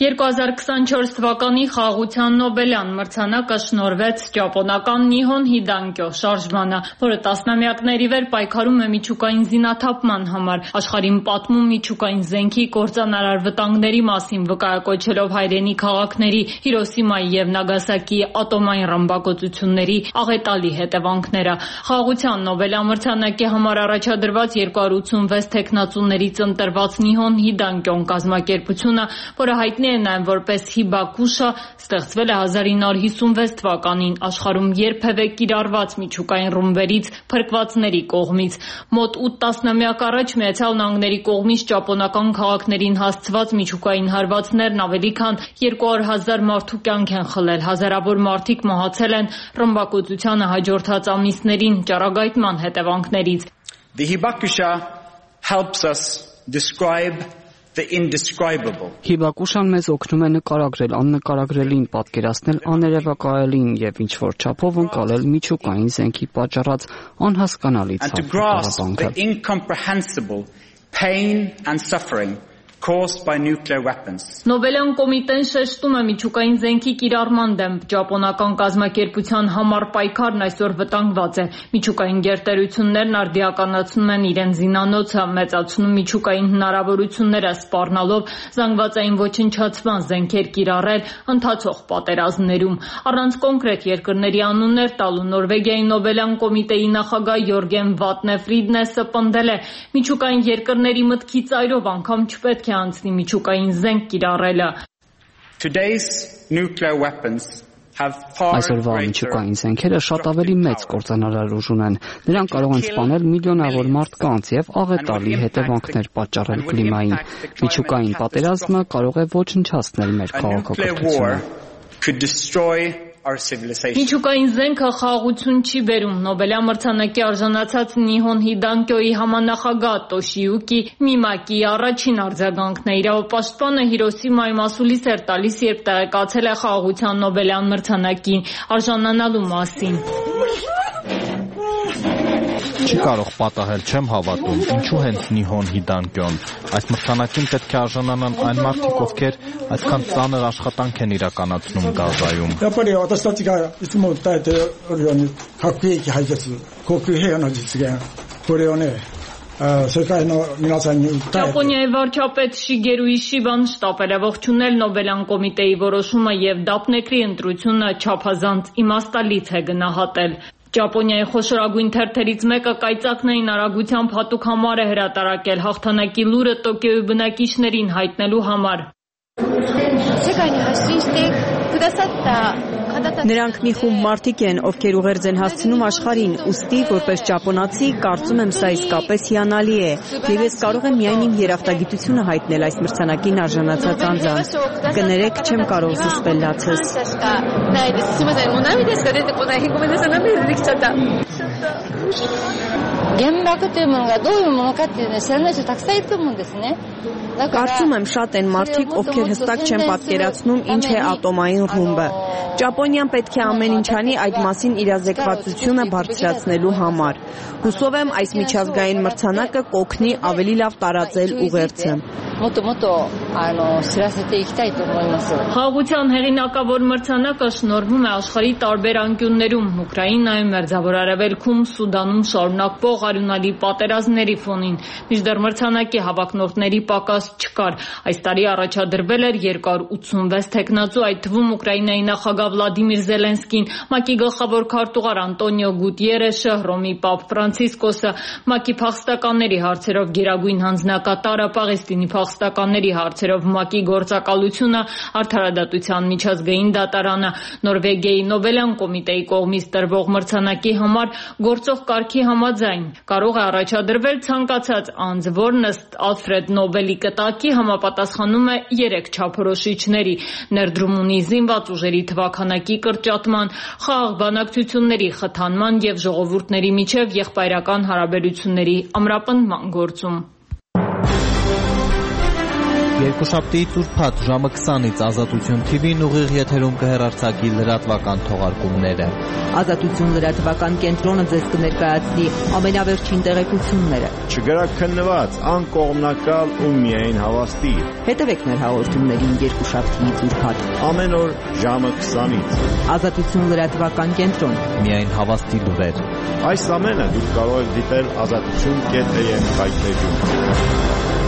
2024 թվականի խաղաղության Նոբելյան մրցանակը շնորհվեց ճապոնական Նիհոն Հիդանկյո շարժմանը, որը տասնամյակների վեր պայքարում է միջուկային զինաթափման համար, աշխարհին պատմում միջուկային զենքի կործանարար վտանգների մասին, վկայակոչելով հայրենի քաղաքների Հիրոսիմայի եւ Նագասակիի ատոմային ռմբակոծությունների աղետալի հետևանքները։ Խաղաղության Նոբելյան մրցանակի համար առաջադրված 286 թեկնածուներից ընտրված Նիհոն Հիդանկյոն կազմակերպությունը, որը հայտնի է նաև որպես Հիբակուշա, ստեղծվել է 1956 թվականին աշխարհում երբևէ կիրառված միջուկային ռումբերից փրկվածների կողմից։ Մոտ 8 տասնամյակ առաջ Միացյալ Նահանգների կողմից ճապոնական քաղաքներին հասցված միջուկային հարվածներն ավելի քան 200,000 մարդու կյանք են խլել, հազարավոր մարդիկ մահացել են ռմբակոծությանը հաջորդած ամիսներին ճառագայթման հետևանքներից։ The Hibakusha helps us describe the indescribable. Հիբակուշան մեզ օգնում է նկարագրել աննկարագրելին, պատկերացնել աներևակայելին եւ ինչ որ չափով ընկալել միջուկային զենքի պատճառած անհասկանալի ցավը։ The incomprehensible pain and suffering caused by nuclear weapons. Նոբելյան կոմիտեն շեշտում է միջուկային զենքի կիրառման դեմ ճապոնական կազմակերպության համար պայքարն այսօր վտանգված է։ Միջուկային գերտերություններն արդիականացնում են իրենց զինանոցը, մեծացնում միջուկային հնարավորությունները, սպառնալով զանգվածային ոչնչացման զենքեր կիրառել ընթացող պատերազմներում։ Առանց կոնկրետ երկրների անուններ տալու Նորվեգիայի Նոբելյան կոմիտեի նախագահ Յորգեն Վատնե Ֆրիդնեսը պնդել է, միջուկային երկրների մտքի ծայրով անգամ չպետք է անցնի միջուկային զենք կիրառելը։ Today's nuclear weapons have far Այսօրվա միջուկային զենքերը շատ ավելի մեծ կործանարար ուժ ունեն։ Նրանք կարող են սպանել միլիոնավոր մարդկանց եւ աղետալի հետևանքներ պատճառել կլիմային։ Միջուկային պատերազմը կարող է ոչնչացնել մեր քաղաքակրթությունը։ Միջուկային զենքը խաղաղություն չի բերում։ Նոբելյան մրցանակի արժանացած Նիհոն Հիդանկյոյի համանախագահ Տոշիյուկի Միմակի առաջին արձագանքն է։ Իրավապաշտպանը Հիրոսիմայում ասուլիս էր տալիս, երբ տեղեկացել է խաղաղության Նոբելյան մրցանակին արժանանալու մասին։ Չի կարող պատահել, չեմ հավատում, ինչու հենց Նիհոն Հիդանկյոն։ Այս մրցանակին պետք է արժանանան այն մարդիկ, ովքեր այսքան ծանր աշխատանք են իրականացնում Գազայում։ Ճապոնիայի վարչապետ Շիգերու Իշիբան շտապել է ողջունել Նոբելյան կոմիտեի որոշումը եւ դափնեկրի ընտրությունը չափազանց իմաստալից է գնահատել։ Ճապոնիայի խոշորագույն թերթերից մեկը կայծակնային արագությամբ հատուկ համար է հրատարակել հաղթանակի լուրը Տոկիոյի բնակիչներին հայտնելու համար։ Նրանք մի խումբ մարդիկ են, ովքեր ուղերձ են հասցնում աշխարհին, ուստի որպես ճապոնացի կարծում եմ սա իսկապես հիանալի է, եւ ես կարող եմ միայն իմ երախտագիտությունը հայտնել այս մրցանակին արժանացած անձանց։ Կներեք, չեմ կարող զսպել լացս։ Կարծում եմ շատ են մարդիկ, ովքեր հստակ չեն պատկերացնում ինչ է ատոմային ռումբը։ Ճապոնիան պետք է ամեն ինչ անի այդ մասին իրազեկվածությունը բարձրացնելու համար։ Հուսով եմ այս միջազգային մրցանակը կօգնի ավելի լավ տարածել ուղերձը։ Խաղաղության հեղինակավոր մրցանակը շնորհվում է աշխարհի տարբեր անկյուններում, Ուկրաինայում, Մերձավոր Արևելքում, Սուդանում շարունակվող արյունալի պատերազմների ֆոնին։ Մինչդեռ մրցանակի հավակնորդների պակաս չկար։ Այս տարի առաջադրվել էր 286 թեկնածու, այդ թվում Ուկրաինայի նախագահ Վլադիմիր Զելենսկին, ՄԱԿ-ի գլխավոր քարտուղար Անտոնիո Գուտիերեշը, Հռոմի Պապ Ֆրանցիսկոսը, ՄԱԿ-ի փախստականների հարցերով գերագույն հանձնակատարը, Պաղեստինի փախստականների հարցերով ՄԱԿ-ի գործակալությունը, Արդարադատության միջազգային դատարանը, Նորվեգիայի Նոբելյան կոմիտեի կողմից տրվող մրցանակի համար գործող կարգի համաձայն կարող է առաջադրվել ցանկացած անձ, որն ըստ Ալֆրեդ Նոբելի կտակի համապատասխանում է 3 չափորոշիչների՝ ներդրում ունի զինված ուժերի թվաքանակի կրճատման, խաղաղ բանակցությունների խթանման և ժողովուրդների միջև եղբայրական հարաբերությունների ամրապնդման գործում։ Երկուշաբթիից ուրբաթ ժամը 20-ից Ազատություն TV-ն ուղիղ եթերում կհեռարձակի լրատվական թողարկումները։ Ազատություն լրատվական կենտրոնը ձեզ կներկայացնի ամենավերջին տեղեկությունները։ Չգրաքննված, անկողմնակալ ու միայն հավաստի։ Հետևեք մեր հաղորդումներին երկուշաբթիից ուրբաթ ամեն օր ժամը 20-ից։ Ազատություն լրատվական կենտրոն։ Միայն հավաստի լուրեր։ Այս ամենը դուք կարող եք դիտել azatutun.am կայքեջում։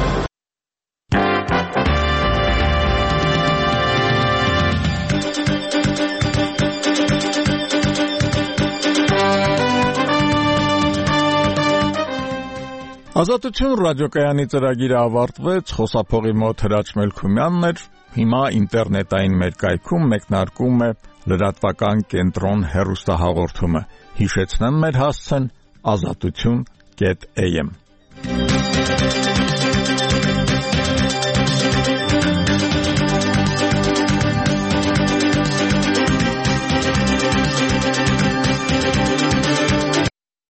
Ազատություն ռադիոկայանի ծրագիրը ավարտվեց, խոսափողի մոտ Հրաչ Մելքումյանն էր, հիմա ինտերնետային մեր կայքում մեկնարկում է լրատվական կենտրոն հեռուստահաղորդումը, հիշեցնեմ մեր հասցեն azatutun.am